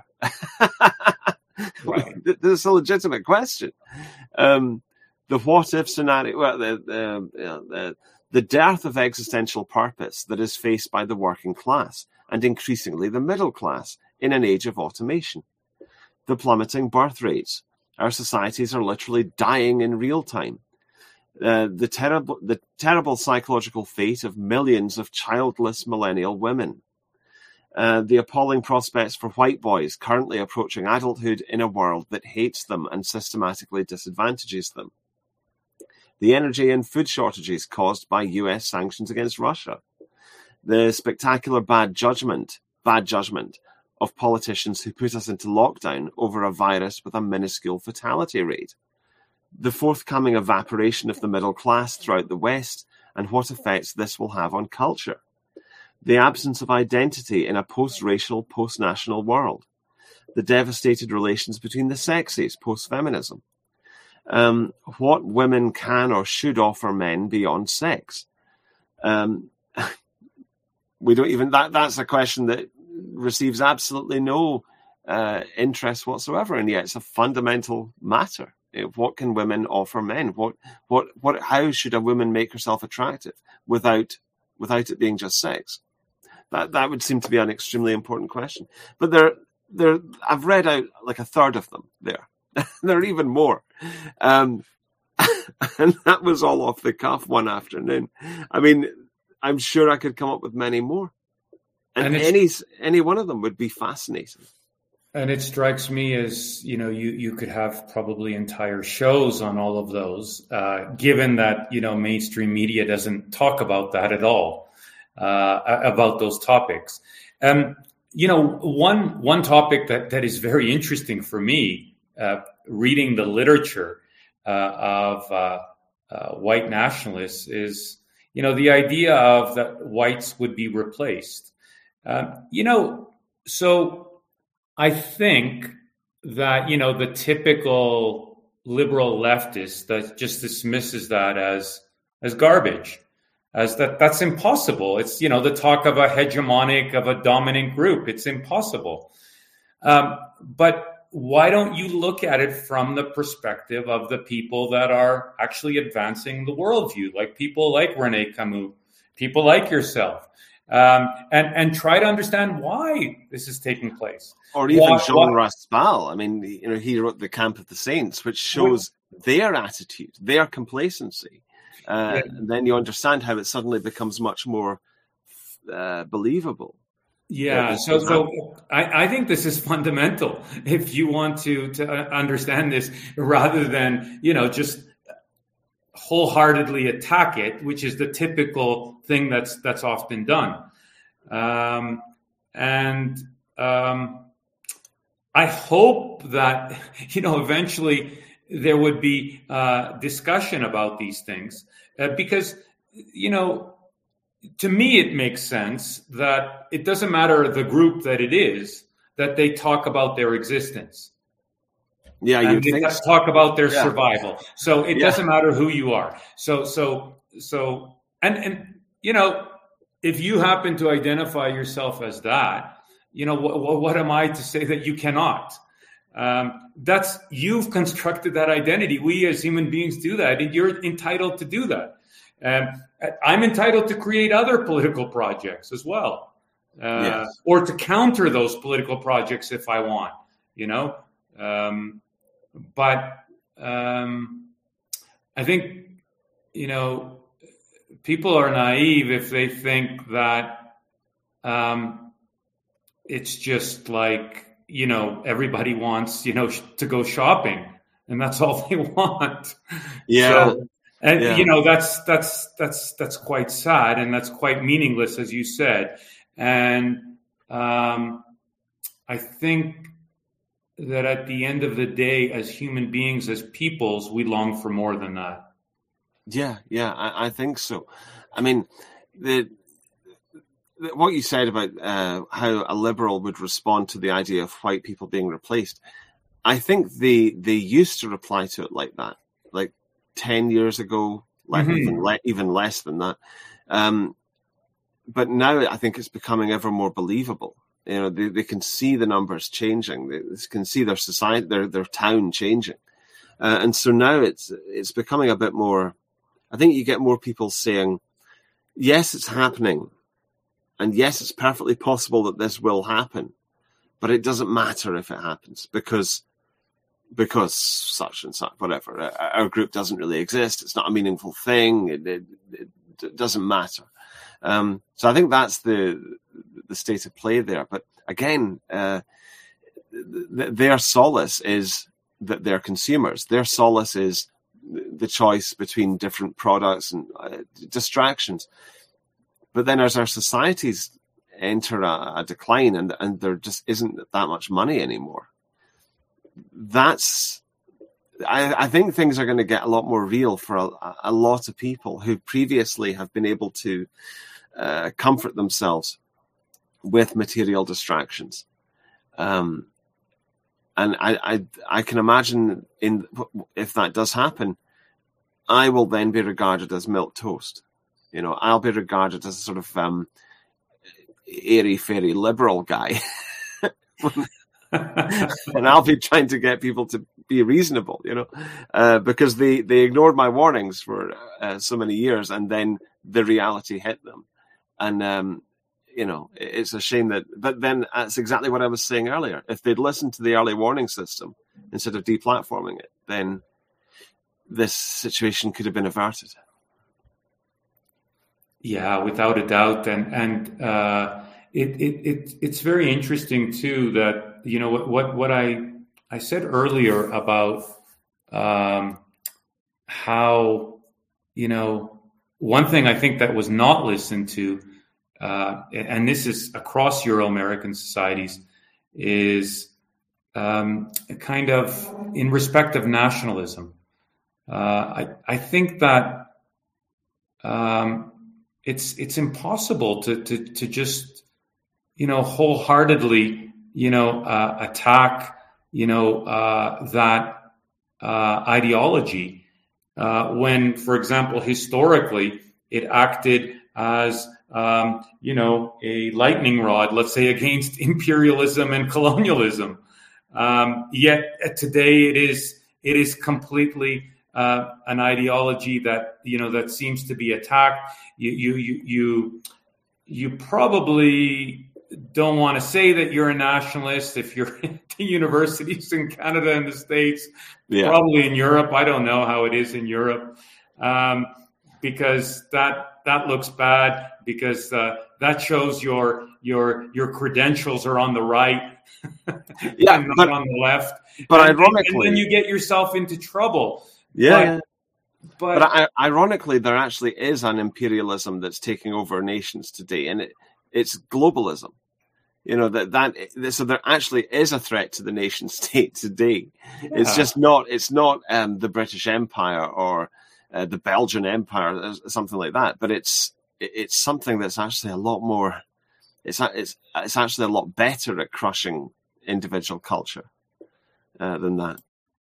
Right. This is a legitimate question. Um, the what if scenario, well, the, the, the, the dearth of existential purpose that is faced by the working class and increasingly the middle class in an age of automation. The plummeting birth rates. Our societies are literally dying in real time. Uh, the terrible, the terrible psychological fate of millions of childless millennial women. Uh, the appalling prospects for white boys currently approaching adulthood in a world that hates them and systematically disadvantages them. The energy and food shortages caused by U S sanctions against Russia. The spectacular bad judgment, bad judgment of politicians who put us into lockdown over a virus with a minuscule fatality rate. The forthcoming evaporation of the middle class throughout the West and what effects this will have on culture. The absence of identity in a post-racial, post-national world. The devastated relations between the sexes, post-feminism. Um, what women can or should offer men beyond sex. Um, we don't even, that, that's a question that receives absolutely no uh, interest whatsoever, and yet it's a fundamental matter. What can women offer men? What, what, what? How should a woman make herself attractive without, without it being just sex? That that would seem to be an extremely important question. But there, there, I've read out like a third of them there. There are even more, um, and that was all off the cuff one afternoon. I mean, I'm sure I could come up with many more, and, and any any one of them would be fascinating. And it strikes me as, you know, you, you could have probably entire shows on all of those, uh, given that, you know, mainstream media doesn't talk about that at all, uh, about those topics. Um, you know, one one topic that, that is very interesting for me, uh, reading the literature uh, of uh, uh, white nationalists is, you know, the idea of that whites would be replaced. Uh, you know, so... I think that, you know, the typical liberal leftist that just dismisses that as as garbage, as that that's impossible. It's, you know, the talk of a hegemonic, of a dominant group. It's impossible. Um, but why don't you look at it from the perspective of the people that are actually advancing the worldview, like people like René Camus, people like yourself? Um, and, and try to understand why this is taking place. Or even why, Jean why, Raspail. I mean, you know, he wrote The Camp of the Saints, which shows well, their attitude, their complacency. Uh, yeah. And then you understand how it suddenly becomes much more uh, believable. Yeah, so so I, I think this is fundamental if you want to, to understand this rather than, you know, just wholeheartedly attack it, which is the typical thing that's that's often done. Um, and um, I hope that, you know, eventually there would be uh, discussion about these things uh, because, you know, to me, it makes sense that it doesn't matter the group that it is, that they talk about their existence. Yeah, you think so. Talk about their yeah. survival. So it yeah. doesn't matter who you are. So, so, so, and, and, you know, if you happen to identify yourself as that, you know, what, what am I to say that you cannot? Um, that's, you've constructed that identity. We as human beings do that, and you're entitled to do that. Um, I'm entitled to create other political projects as well, uh, yes. or to counter those political projects if I want, you know. Um, But um, I think, you know, people are naive if they think that um, it's just like, you know, everybody wants, you know, sh- to go shopping and that's all they want. Yeah. So, and, yeah. you know, that's that's that's that's quite sad and that's quite meaningless, as you said. And um, I think that at the end of the day, as human beings, as peoples, we long for more than that. Yeah, yeah, I, I think so. I mean, the, the what you said about uh, how a liberal would respond to the idea of white people being replaced, I think they they used to reply to it like that, like ten years ago, like Mm-hmm. even le- even less than that. Um, but now I think it's becoming ever more believable. You know, they, they can see the numbers changing. They can see their society, their their town changing, uh, and so now it's it's becoming a bit more. I think you get more people saying, "Yes, it's happening, and yes, it's perfectly possible that this will happen, but it doesn't matter if it happens because because such and such, whatever. Our group doesn't really exist. It's not a meaningful thing. It, it, it doesn't matter." Um, so I think that's the the state of play there. But again, uh, th- their solace is that they're consumers. Their solace is the choice between different products and uh, distractions. But then as our societies enter a, a decline and, and there just isn't that much money anymore, that's, I, I think things are going to get a lot more real for a, a lot of people who previously have been able to uh, comfort themselves with material distractions. Um, and I, I, I can imagine in if that does happen, I will then be regarded as milquetoast. You know, I'll be regarded as a sort of um, airy-fairy liberal guy. And I'll be trying to get people to be reasonable, you know, uh, because they, they ignored my warnings for uh, so many years, and then the reality hit them. And, um, you know, it's a shame that, but then that's exactly what I was saying earlier. If they'd listened to the early warning system instead of deplatforming it, then this situation could have been averted. Yeah, without a doubt. And, and, uh, it, it, it, it's very interesting too, that, you know, what, what, what I, I said earlier about, um, how, you know, one thing I think that was not listened to, uh, and this is across Euro-American societies, is um, kind of in respect of nationalism. Uh, I, I think that um, it's it's impossible to to to just, you know, wholeheartedly, you know, uh, attack, you know, uh, that uh, ideology uh, when, for example, historically it acted as um, you know, a lightning rod, let's say, against imperialism and colonialism. Um, yet today it is it is completely uh, an ideology that, you know, that seems to be attacked. You you you you, you probably don't want to say that you're a nationalist if you're in the universities in Canada and the States, yeah. Probably in Europe. I don't know how it is in Europe, um, because that that looks bad, because uh, that shows your your your credentials are on the right, yeah, and not but, on the left. But and, ironically, and then you get yourself into trouble. Yeah. But, but, but I, ironically, there actually is an imperialism that's taking over nations today, and it, it's globalism. You know, that that so there actually is a threat to the nation state today. Yeah. It's just not. It's not um, the British Empire or uh, the Belgian Empire, something like that. But it's it's something that's actually a lot more. It's it's it's actually a lot better at crushing individual culture uh, than that.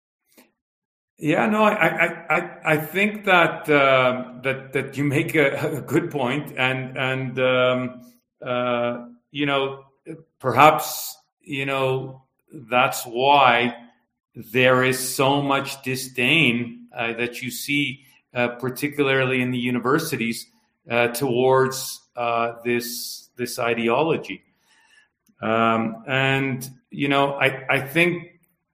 Yeah, no, I I I, I think that uh, that that you make a, a good point, and and um, uh, you know. Perhaps, you know, that's why there is so much disdain uh, that you see, uh, particularly in the universities, uh, towards uh, this this ideology. Um, and you know, I I think,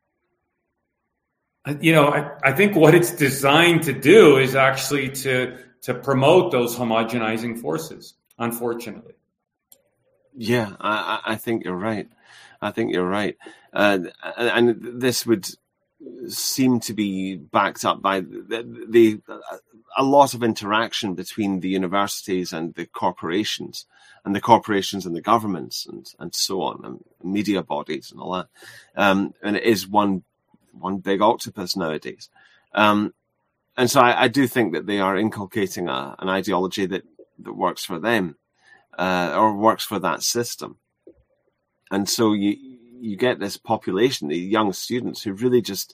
you know, I, I think what it's designed to do is actually to to promote those homogenizing forces. Unfortunately. Yeah, I, I think you're right. I think you're right. Uh, and this would seem to be backed up by the, the a lot of interaction between the universities and the corporations, and the corporations and the governments, and, and so on, and media bodies and all that. Um, and it is one one big octopus nowadays. Um, and so I, I do think that they are inculcating a, an ideology that, that works for them. Uh, or works for that system, and so you you get this population, the young students who really just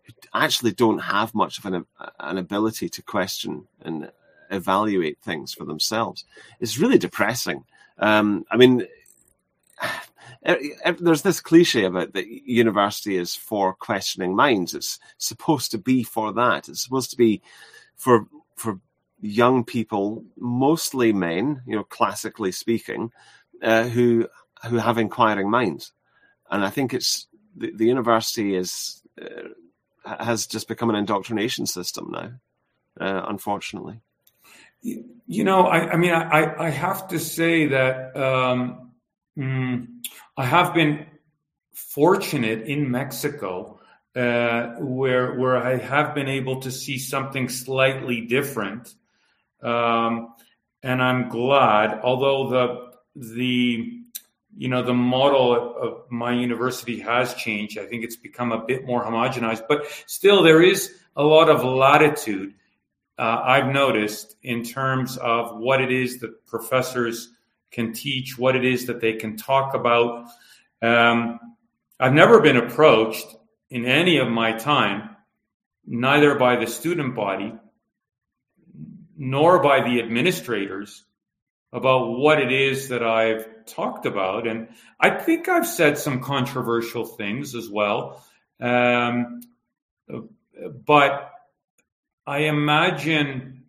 who actually don't have much of an, an ability to question and evaluate things for themselves. It's really depressing. Um, I mean, there's this cliche about that university is for questioning minds. It's supposed to be for that. It's supposed to be for for young people, mostly men, you know, classically speaking, uh, who who have inquiring minds. And I think it's the, the university is uh, has just become an indoctrination system now, uh, unfortunately. You, you know, I, I mean, I, I have to say that um, mm, I have been fortunate in Mexico, uh, where where I have been able to see something slightly different, um, and I'm glad. Although the the you know the model of my university has changed, I think it's become a bit more homogenized. But still, there is a lot of latitude. Uh, I've noticed in terms of what it is that professors can teach, what it is that they can talk about. Um, I've never been approached in any of my time, neither by the student body nor by the administrators, about what it is that I've talked about. And I think I've said some controversial things as well. Um, but I imagine,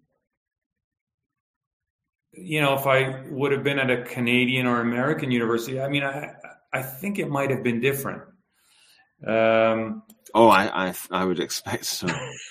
you know, if I would have been at a Canadian or American university, I mean, I, I think it might have been different. Um, oh, I, I, I would expect so.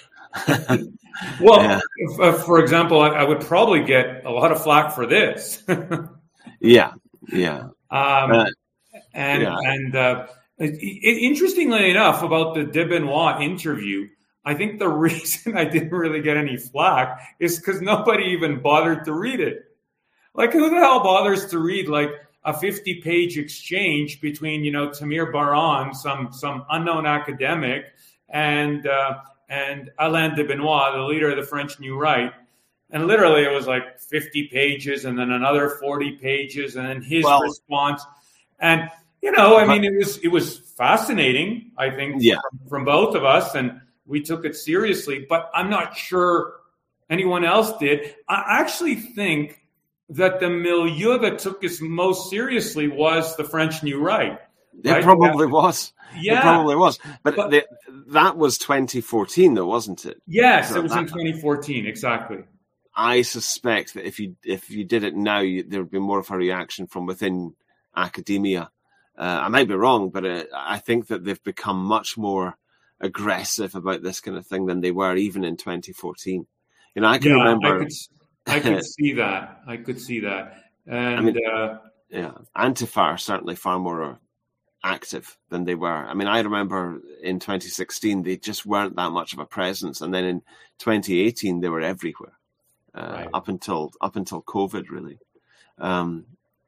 well, yeah. if, uh, for example, I, I would probably get a lot of flack for this. yeah, yeah. Um, uh, and yeah. and uh, it, it, interestingly enough, about the de Benoit interview, I think the reason I didn't really get any flack is because nobody even bothered to read it. Like, who the hell bothers to read like a fifty-page exchange between, you know, Tamir Baran, some some unknown academic, and uh, and Alain de Benoit, the leader of the French New Right? And literally, it was like fifty pages, and then another forty pages, and then his well, response. And you know, I mean, it was it was fascinating. I think yeah. from, from both of us, and we took it seriously. But I'm not sure anyone else did. I actually think that the milieu that took us most seriously was the French New Right. It right? probably was. Yeah. It probably was. But, but the, that was twenty fourteen, though, wasn't it? Yes, so it was that, in twenty fourteen, exactly. I suspect that if you if you did it now, you, there would be more of a reaction from within academia. Uh, I might be wrong, but uh, I think that they've become much more aggressive about this kind of thing than they were even in twenty fourteen. You know, I can yeah, remember... I could, I could see that. I could see that. And, I mean, uh, yeah, Antifa are certainly far more active than they were. I mean, I remember in twenty sixteen, they just weren't that much of a presence. And then in twenty eighteen, they were everywhere, uh, right. up until up until COVID, really. Um,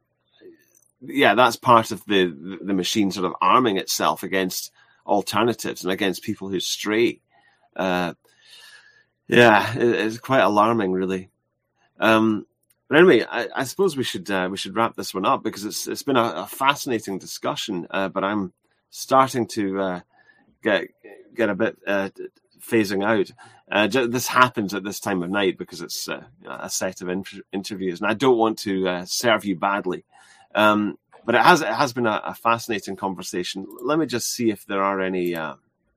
yeah, that's part of the, the machine sort of arming itself against alternatives and against people who stray. Uh, yeah, it, it's quite alarming, really. Um, but anyway, I, I suppose we should uh, we should wrap this one up because it's it's been a, a fascinating discussion. Uh, but I'm starting to uh, get get a bit uh, phasing out. Uh, this happens at this time of night because it's uh, a set of inter- interviews, and I don't want to uh, serve you badly. Um, but it has it has been a, a fascinating conversation. Let me just see if there are any uh,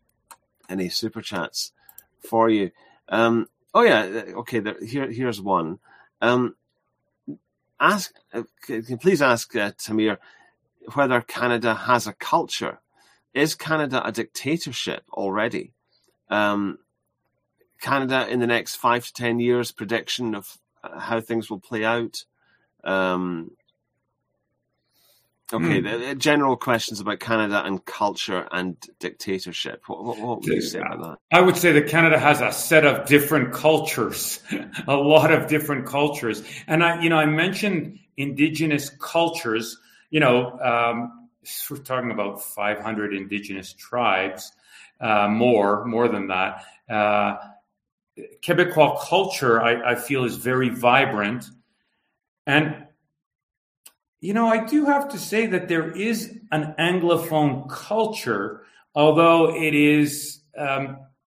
any super chats for you. Um, oh yeah, okay. There, here here's one. Um, ask, uh, can you please ask uh, Tamir whether Canada has a culture. Is Canada a dictatorship already? Um, Canada in the next five to ten years, prediction of uh, how things will play out. Um, okay, mm. the, the general questions about Canada and culture and dictatorship. What, what, what would you say about that? I would say that Canada has a set of different cultures, a lot of different cultures. And I, you know, I mentioned Indigenous cultures. You know, um, we're talking about five hundred Indigenous tribes, uh, more, more than that. Uh, Quebecois culture, I, I feel, is very vibrant. And, you know, I do have to say that there is an Anglophone culture, although it is um,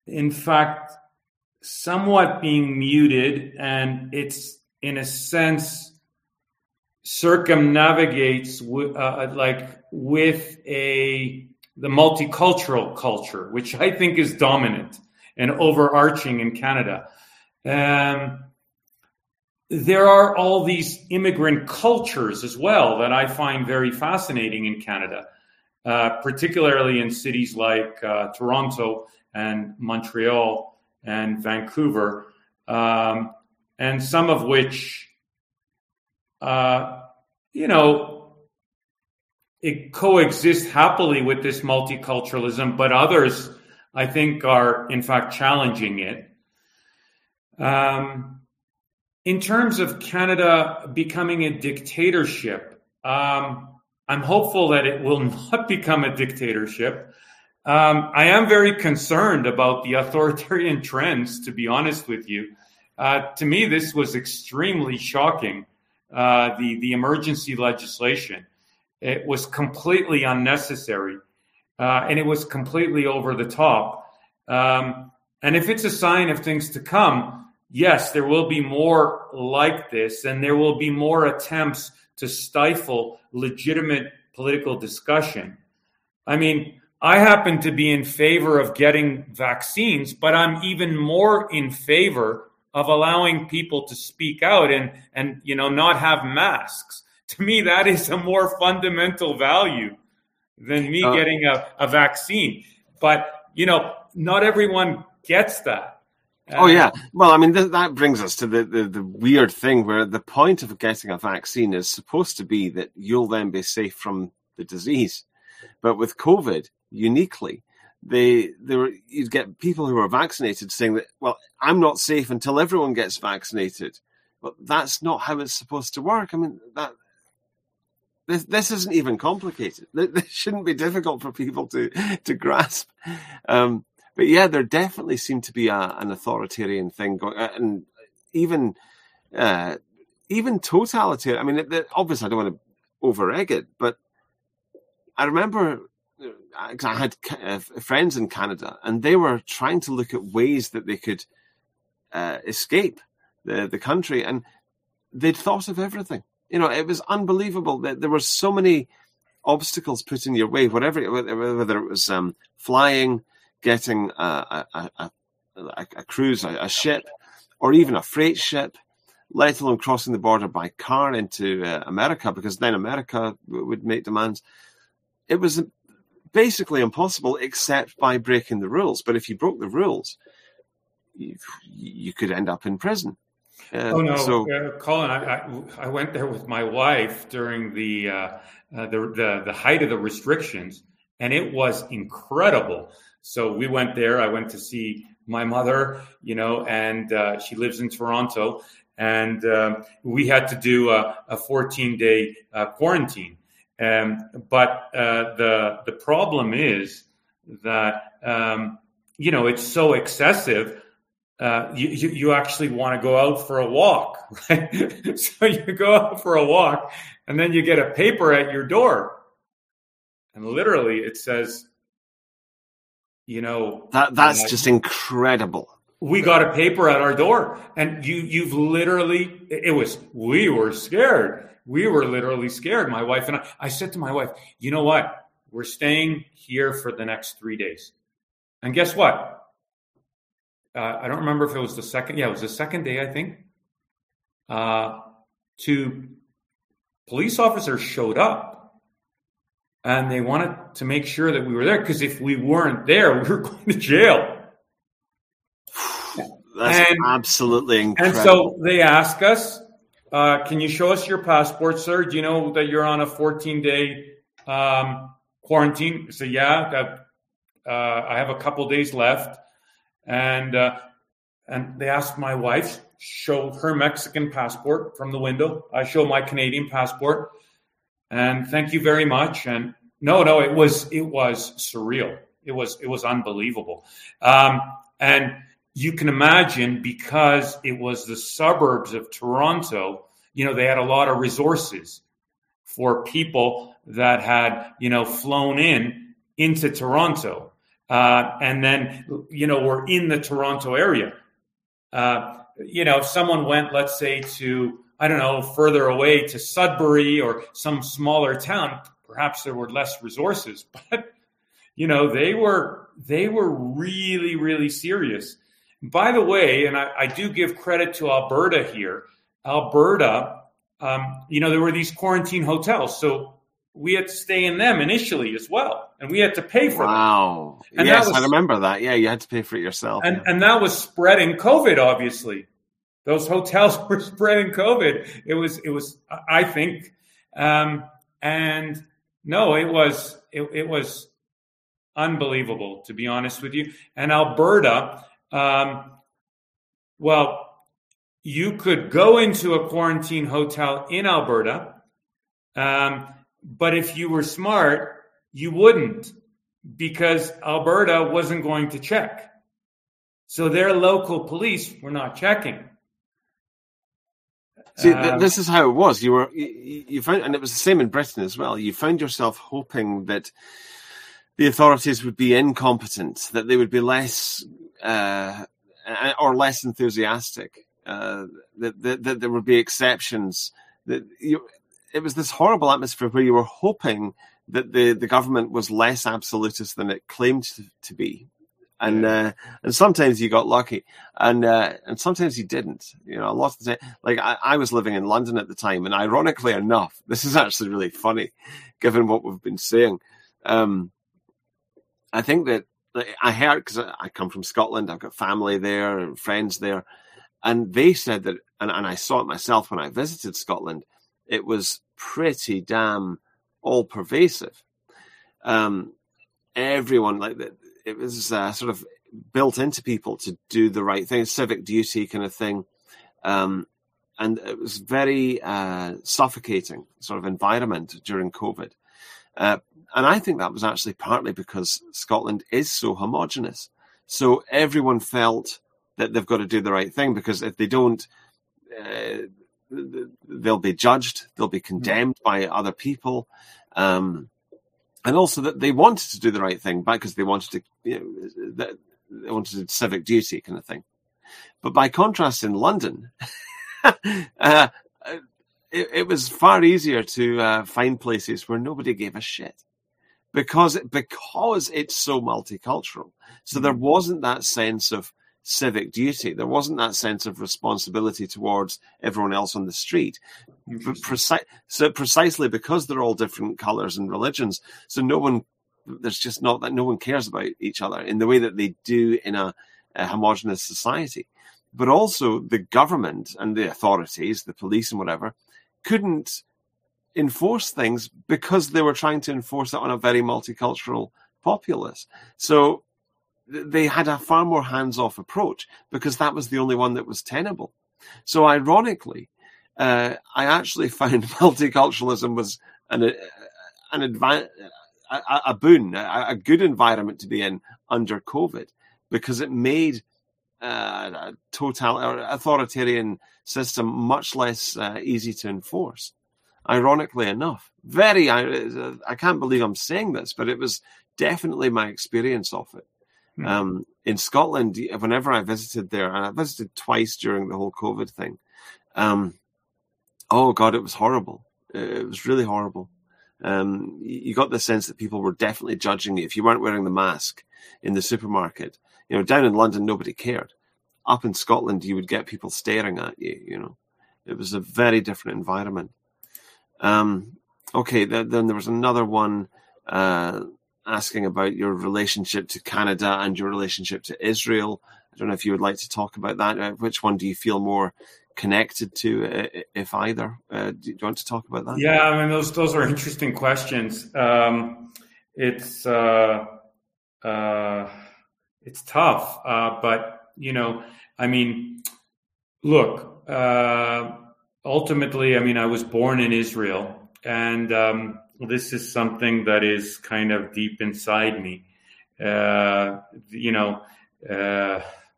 in fact, somewhat being muted, and it's in a sense circumnavigates w- uh, like with a the multicultural culture, which I think is dominant and overarching in Canada. Um, there are all these immigrant cultures as well that I find very fascinating in Canada, uh, particularly in cities like uh, Toronto and Montreal and Vancouver, um, and some of which, uh, you know, it coexists happily with this multiculturalism, but others, I think, are in fact challenging it. Um, in terms of Canada becoming a dictatorship, um, I'm hopeful that it will not become a dictatorship. Um, I am very concerned about the authoritarian trends, to be honest with you. Uh, to me, this was extremely shocking, uh, the, the emergency legislation. It was completely unnecessary, uh, and it was completely over the top. Um, and if it's a sign of things to come, yes, there will be more like this, and there will be more attempts to stifle legitimate political discussion. I mean, I happen to be in favor of getting vaccines, but I'm even more in favor of allowing people to speak out and, and you know, not have masks. To me, that is a more fundamental value than me uh, getting a, a vaccine. But, you know, not everyone gets that. Uh, oh, yeah. Well, I mean, th- that brings us to the, the, the weird thing where the point of getting a vaccine is supposed to be that you'll then be safe from the disease. But with COVID, uniquely, they, they were, you'd get people who are vaccinated saying that, well, I'm not safe until everyone gets vaccinated. But that's not how it's supposed to work. I mean, that this, this isn't even complicated. This shouldn't be difficult for people to, to grasp. Um, but yeah, there definitely seemed to be a, an authoritarian thing going, and even uh, even totalitarian. I mean, it, it, obviously, I don't want to over-egg it, but I remember because I had uh, friends in Canada, and they were trying to look at ways that they could uh, escape the, the country, and they'd thought of everything. You know, it was unbelievable that there were so many obstacles put in your way, whatever, whether it was um, flying, getting a, a, a, a, a cruise, a, a ship, or even a freight ship, let alone crossing the border by car into uh, America, because then America w- would make demands. It was basically impossible except by breaking the rules. But if you broke the rules, you, you could end up in prison. Uh, oh no, so, uh, Colin! I, I I went there with my wife during the, uh, uh, the the the height of the restrictions, and it was incredible. So we went there. I went to see my mother, you know, and uh, she lives in Toronto, and uh, we had to do a, a fourteen day uh, quarantine. Um, but uh, the the problem is that um, you know, it's so excessive. Uh, you, you you actually want to go out for a walk, right? So you go out for a walk, and then you get a paper at your door, and literally it says, you know, that that's uh, just incredible. We got a paper at our door, and you you've literally it was we were scared. We were literally scared. My wife and I. I said to my wife, you know what? We're staying here for the next three days, and guess what? Uh, I don't remember if it was the second. Yeah, it was the second day, I think. Uh, two police officers showed up, and they wanted to make sure that we were there, because if we weren't there, we were going to jail. That's and, absolutely incredible. And so they ask us, uh, can you show us your passport, sir? Do you know that you're on a fourteen-day um, quarantine? So, yeah, that, uh, I have a couple days left. And uh, and they asked my wife, show her Mexican passport from the window. I show my Canadian passport, and thank you very much. And no, no, it was it was surreal. It was it was unbelievable. Um, and you can imagine, because it was the suburbs of Toronto, you know, they had a lot of resources for people that had, you know, flown in into Toronto. uh, and then, you know, were in the Toronto area. Uh, you know, if someone went, let's say, to, I don't know, further away to Sudbury or some smaller town, perhaps there were less resources, but, you know, they were they were really, really serious. By the way, and I, I do give credit to Alberta here. Alberta, um, you know, there were these quarantine hotels, so we had to stay in them initially as well, and we had to pay for them. Wow. And yes, was, I remember that. Yeah, you had to pay for it yourself. And, yeah. and that was spreading COVID, obviously. Those hotels were spreading COVID. It was, it was, I think, um, and no, it was, it, it was unbelievable, to be honest with you. And Alberta, um, well, you could go into a quarantine hotel in Alberta, um, but if you were smart, you wouldn't, because Alberta wasn't going to check. So their local police were not checking. See, th- this is how it was. You were, you, you found, and it was the same in Britain as well. You found yourself hoping that the authorities would be incompetent, that they would be less uh, or less enthusiastic, uh, that, that, that there would be exceptions. That you, it was this horrible atmosphere where you were hoping that the, the government was less absolutist than it claimed to, to be. And uh, and sometimes you got lucky, and uh, and sometimes you didn't. You know, a lot of the time, like I, I was living in London at the time, and ironically enough, this is actually really funny, given what we've been saying. Um, I think that like, I heard, because I, I come from Scotland, I've got family there and friends there, and they said that, and, and I saw it myself when I visited Scotland, it was pretty damn all pervasive. Um, everyone like that. It was uh, sort of built into people to do the right thing, civic duty kind of thing. Um, and it was very uh, suffocating sort of environment during COVID. Uh, and I think that was actually partly because Scotland is so homogenous. So everyone felt that they've got to do the right thing, because if they don't, uh, they'll be judged, they'll be condemned by other people. Um And also that they wanted to do the right thing because they wanted to, you know, they wanted civic duty kind of thing. But by contrast, in London, uh, it, it was far easier to uh, find places where nobody gave a shit, because because it's so multicultural. So there wasn't that sense of civic duty. There wasn't that sense of responsibility towards everyone else on the street. But preci- so precisely because they're all different colors and religions, so no one, there's just not that no one cares about each other in the way that they do in a, a homogenous society. But also the government and the authorities, the police and whatever, couldn't enforce things because they were trying to enforce it on a very multicultural populace. So they had a far more hands-off approach because that was the only one that was tenable. So ironically, uh, I actually found multiculturalism was an an adva- a, a boon, a, a good environment to be in under COVID, because it made uh, a total or authoritarian system much less uh, easy to enforce. Ironically enough, very I, I can't believe I'm saying this, but it was definitely my experience of it. Mm-hmm. Um, in Scotland, whenever I visited there, and I visited twice during the whole COVID thing, um, oh God, it was horrible. It was really horrible. Um, you got the sense that people were definitely judging you if you weren't wearing the mask in the supermarket. You know, down in London, nobody cared. Up in Scotland, you would get people staring at you. You know, it was a very different environment. Um, okay, then, then there was another one. Uh, asking about your relationship to Canada and your relationship to Israel. I don't know if you would like to talk about that. Uh, which one do you feel more connected to, uh, if either? Uh, do you want to talk about that? Yeah, I mean, those those are interesting questions. Um, it's uh, uh, it's tough, uh, but, you know, I mean, look, uh, ultimately, I mean, I was born in Israel, and um, this is something that is kind of deep inside me. Uh, you know, uh,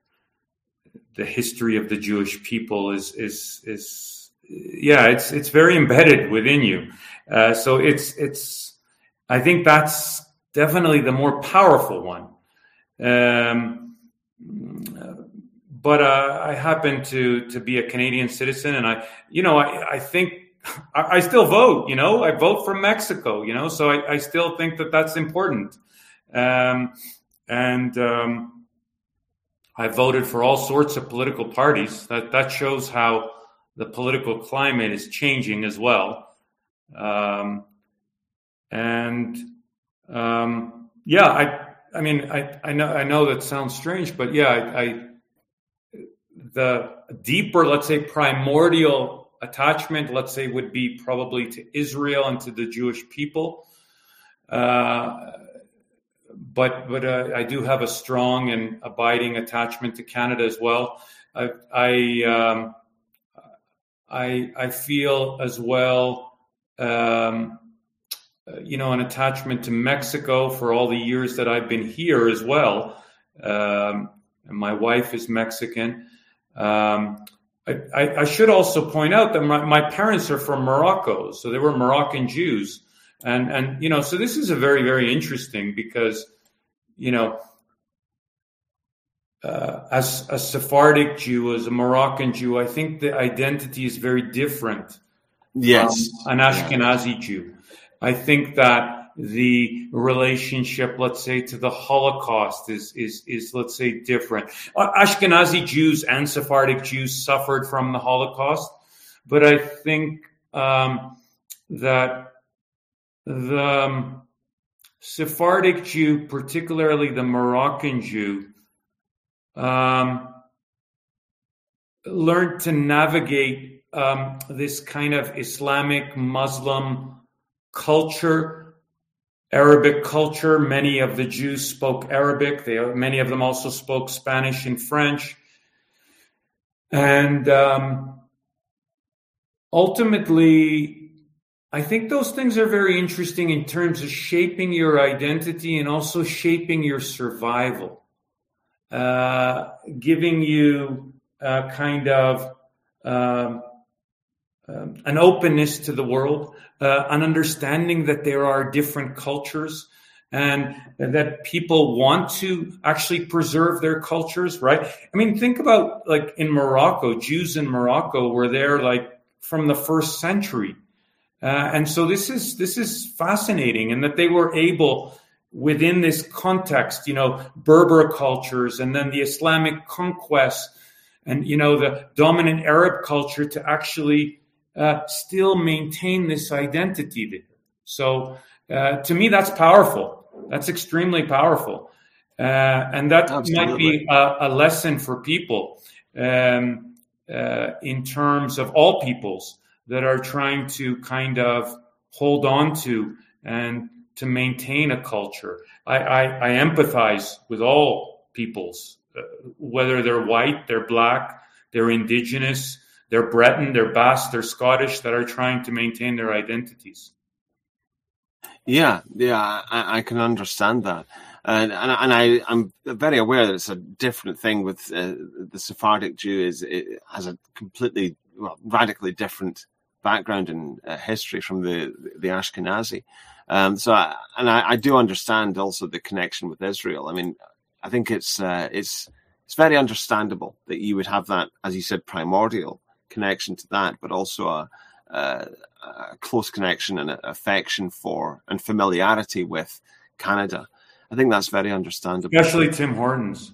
the history of the Jewish people is, is, is, yeah, it's, it's very embedded within you. Uh, so it's, it's, I think that's definitely the more powerful one. Um, but uh, I happen to to be a Canadian citizen, and I, you know, I, I think I, I still vote. You know, I vote for Mexico. You know, so I, I still think that that's important. Um, and um, I voted for all sorts of political parties. That that shows how the political climate is changing as well. Um, and um, yeah, I I mean I, I know I know that sounds strange, but yeah, I, I the deeper, let's say, primordial attachment, let's say, would be probably to Israel and to the Jewish people. Uh, but but uh, I do have a strong and abiding attachment to Canada as well. I I um, I, I feel as well, um, you know, an attachment to Mexico for all the years that I've been here as well. Um, and my wife is Mexican. Um, I, I, I should also point out that my, my parents are from Morocco, so they were Moroccan Jews. And, and, you know, so this is a very, very interesting because, you know, uh, as a Sephardic Jew, as a Moroccan Jew, I think the identity is very different. Yes. From an Ashkenazi yeah. Jew. I think that the relationship, let's say, to the Holocaust is, is, is let's say, different. Ashkenazi Jews and Sephardic Jews suffered from the Holocaust, but I think um, that the um, Sephardic Jew, particularly the Moroccan Jew, um, learned to navigate um, this kind of Islamic Muslim culture, Arabic culture. Many of the Jews spoke Arabic. They, many of them also spoke Spanish and French. And um, ultimately, I think those things are very interesting in terms of shaping your identity and also shaping your survival, uh, giving you a kind of um, um, an openness to the world, uh, an understanding that there are different cultures and that people want to actually preserve their cultures, right? I mean, think about like in Morocco, Jews in Morocco were there like from the first century. Uh, and so this is this is fascinating, and that they were able, within this context, you know, Berber cultures and then the Islamic conquest and, you know, the dominant Arab culture to actually uh, still maintain this identity there. So uh, to me, that's powerful. That's extremely powerful. Uh, and that Absolutely. might be a, a lesson for people um, uh, in terms of all peoples that are trying to kind of hold on to and to maintain a culture. I, I, I empathize with all peoples, uh, whether they're white, they're black, they're indigenous, they're Breton, they're Basque, they're Scottish, that are trying to maintain their identities. Yeah, yeah, I, I can understand that. And, and, and I, I'm very aware that it's a different thing with uh, the Sephardic Jew. Is it has a completely, well, radically different background and uh, history from the the Ashkenazi. Um, so, I, and I, I do understand also the connection with Israel. I mean, I think it's uh, it's it's very understandable that you would have that, as you said, primordial connection to that, but also a, a, a close connection and affection for and familiarity with Canada. I think that's very understandable. Especially Tim Hortons.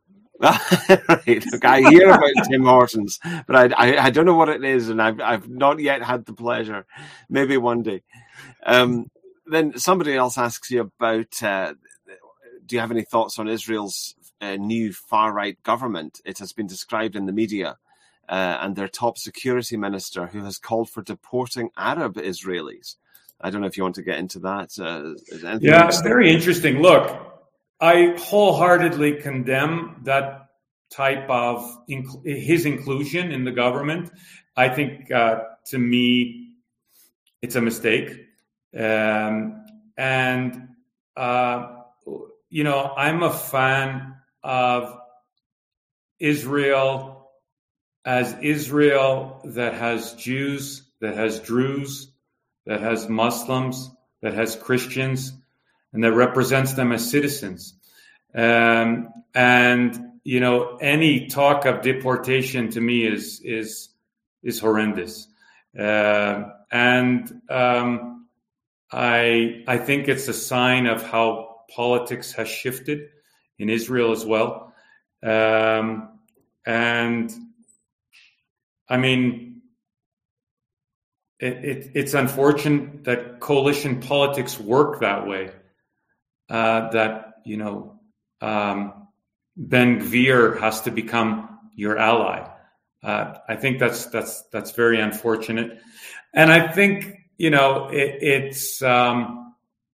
Right. Okay, I hear about Tim Hortons, but I, I I don't know what it is, and I've I've not yet had the pleasure. Maybe one day. Um, then somebody else asks you about. Uh, do you have any thoughts on Israel's uh, new far right government? It has been described in the media, uh, and their top security minister, who has called for deporting Arab Israelis. I don't know if you want to get into that. Uh, yeah, it's very interesting. Look, I wholeheartedly condemn that type of inc- his inclusion in the government. I think, uh, to me, it's a mistake. Um, and, uh, you know, I'm a fan of Israel as Israel that has Jews, that has Druze, that has Muslims, that has Christians, and that represents them as citizens. Um, and, you know, any talk of deportation to me is is is horrendous. Uh, and um, I I think it's a sign of how politics has shifted in Israel as well. Um, and I mean, it, it, it's unfortunate that coalition politics work that way. Uh, that, you know, um, Ben Gvir has to become your ally. Uh, I think that's that's that's very unfortunate, and I think, you know, it, it's um,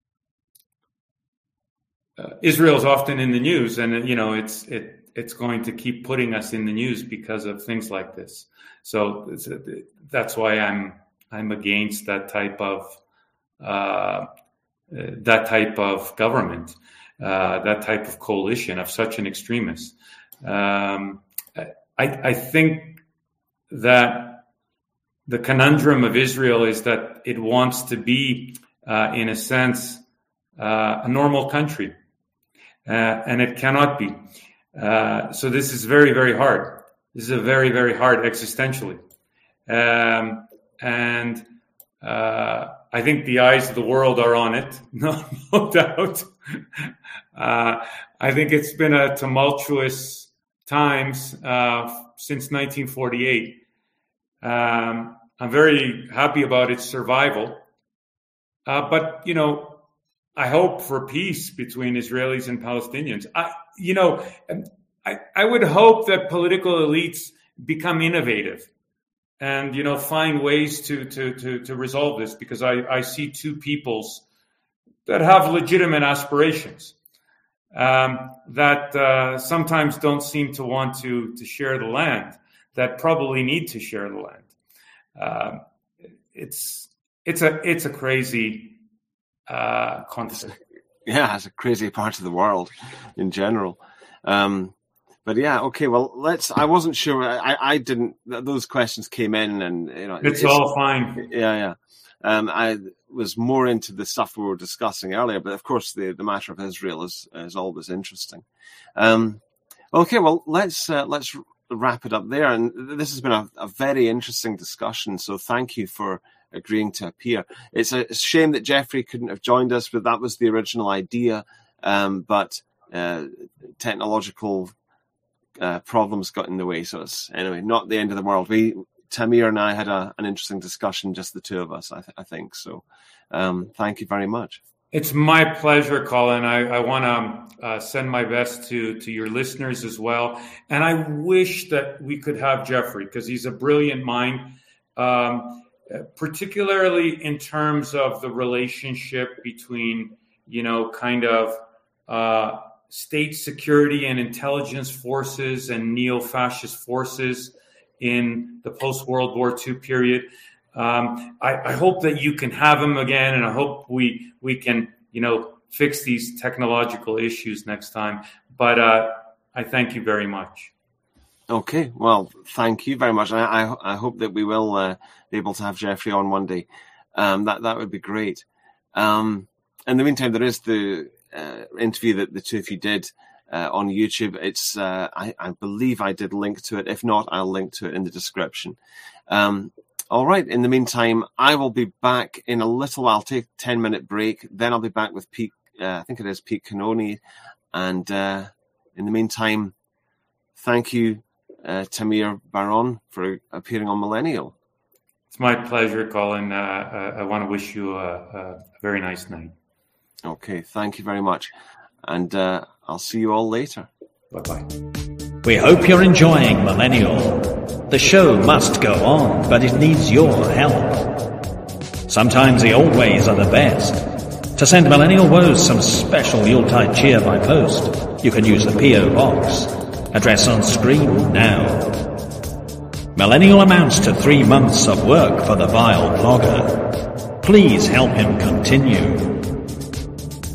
uh, Israel is often in the news, and you know it's it it's going to keep putting us in the news because of things like this. So it's, that's why I'm I'm against that type of uh, that type of government, uh, that type of coalition of such an extremist. Um, I, I think that the conundrum of Israel is that it wants to be, uh, in a sense, uh, a normal country, uh, and it cannot be. Uh, so this is very, very hard. This is a very, very hard existentially. Um, and uh, I think the eyes of the world are on it, no, no doubt. Uh, I think it's been a tumultuous times uh, since nineteen forty-eight. Um, I'm very happy about its survival. Uh, but, you know, I hope for peace between Israelis and Palestinians. I, you know, I, I would hope that political elites become innovative and, you know, find ways to to to, to resolve this, because I, I see two peoples that have legitimate aspirations um, that uh, sometimes don't seem to want to to share the land, that probably need to share the land. Uh, it's it's a it's a crazy uh, conflict. Yeah, it's a crazy part of the world in general. Um, but yeah, okay. Well, let's. I wasn't sure. I, I didn't. Those questions came in, and you know, it's, it's all fine. Yeah, yeah. Um, I was more into the stuff we were discussing earlier, but of course, the, the matter of Israel is is always interesting. Um, okay, well, let's uh, let's wrap it up there. And this has been a, a very interesting discussion. So thank you for agreeing to appear. It's a shame that Jeffrey couldn't have joined us, but that was the original idea. Um, but uh, technological uh, problems got in the way. So it's anyway not the end of the world. We. Tamir and I had a, an interesting discussion, just the two of us, I, th- I think. So um, thank you very much. It's my pleasure, Colin. I, I want to uh, send my best to, to your listeners as well. And I wish that we could have Jeffrey, because he's a brilliant mind, um, particularly in terms of the relationship between, you know, kind of uh, state security and intelligence forces and neo-fascist forces in the post-World War Two period. Um, I, I hope that you can have him again, and I hope we we can, you know, fix these technological issues next time. But uh, I thank you very much. Okay, well, thank you very much. I I, I hope that we will uh, be able to have Jeffrey on one day. Um, that that would be great. Um, in the meantime, there is the uh, interview that the two of you did Uh, on YouTube. It's uh, I, I believe I did link to it. If not, I'll link to it in the description. Um, all right. In the meantime, I will be back in a little while. I'll take a ten minute break. Then I'll be back with Pete. Uh, I think it is Pete Canoni. And uh, in the meantime, thank you, uh, Tamir Baron, for appearing on Millennial. It's my pleasure, Colin. Uh, I want to wish you a, a very nice night. Okay. Thank you very much. And uh, I'll see you all later. Bye-bye. We hope you're enjoying Millennial. The show must go on, but it needs your help. Sometimes the old ways are the best. To send Millennial Woes some special Yuletide cheer by post, you can use the P O Box. Address on screen now. Millennial amounts to three months of work for the vile blogger. Please help him continue.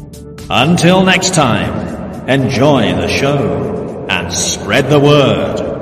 Until next time, enjoy the show and spread the word.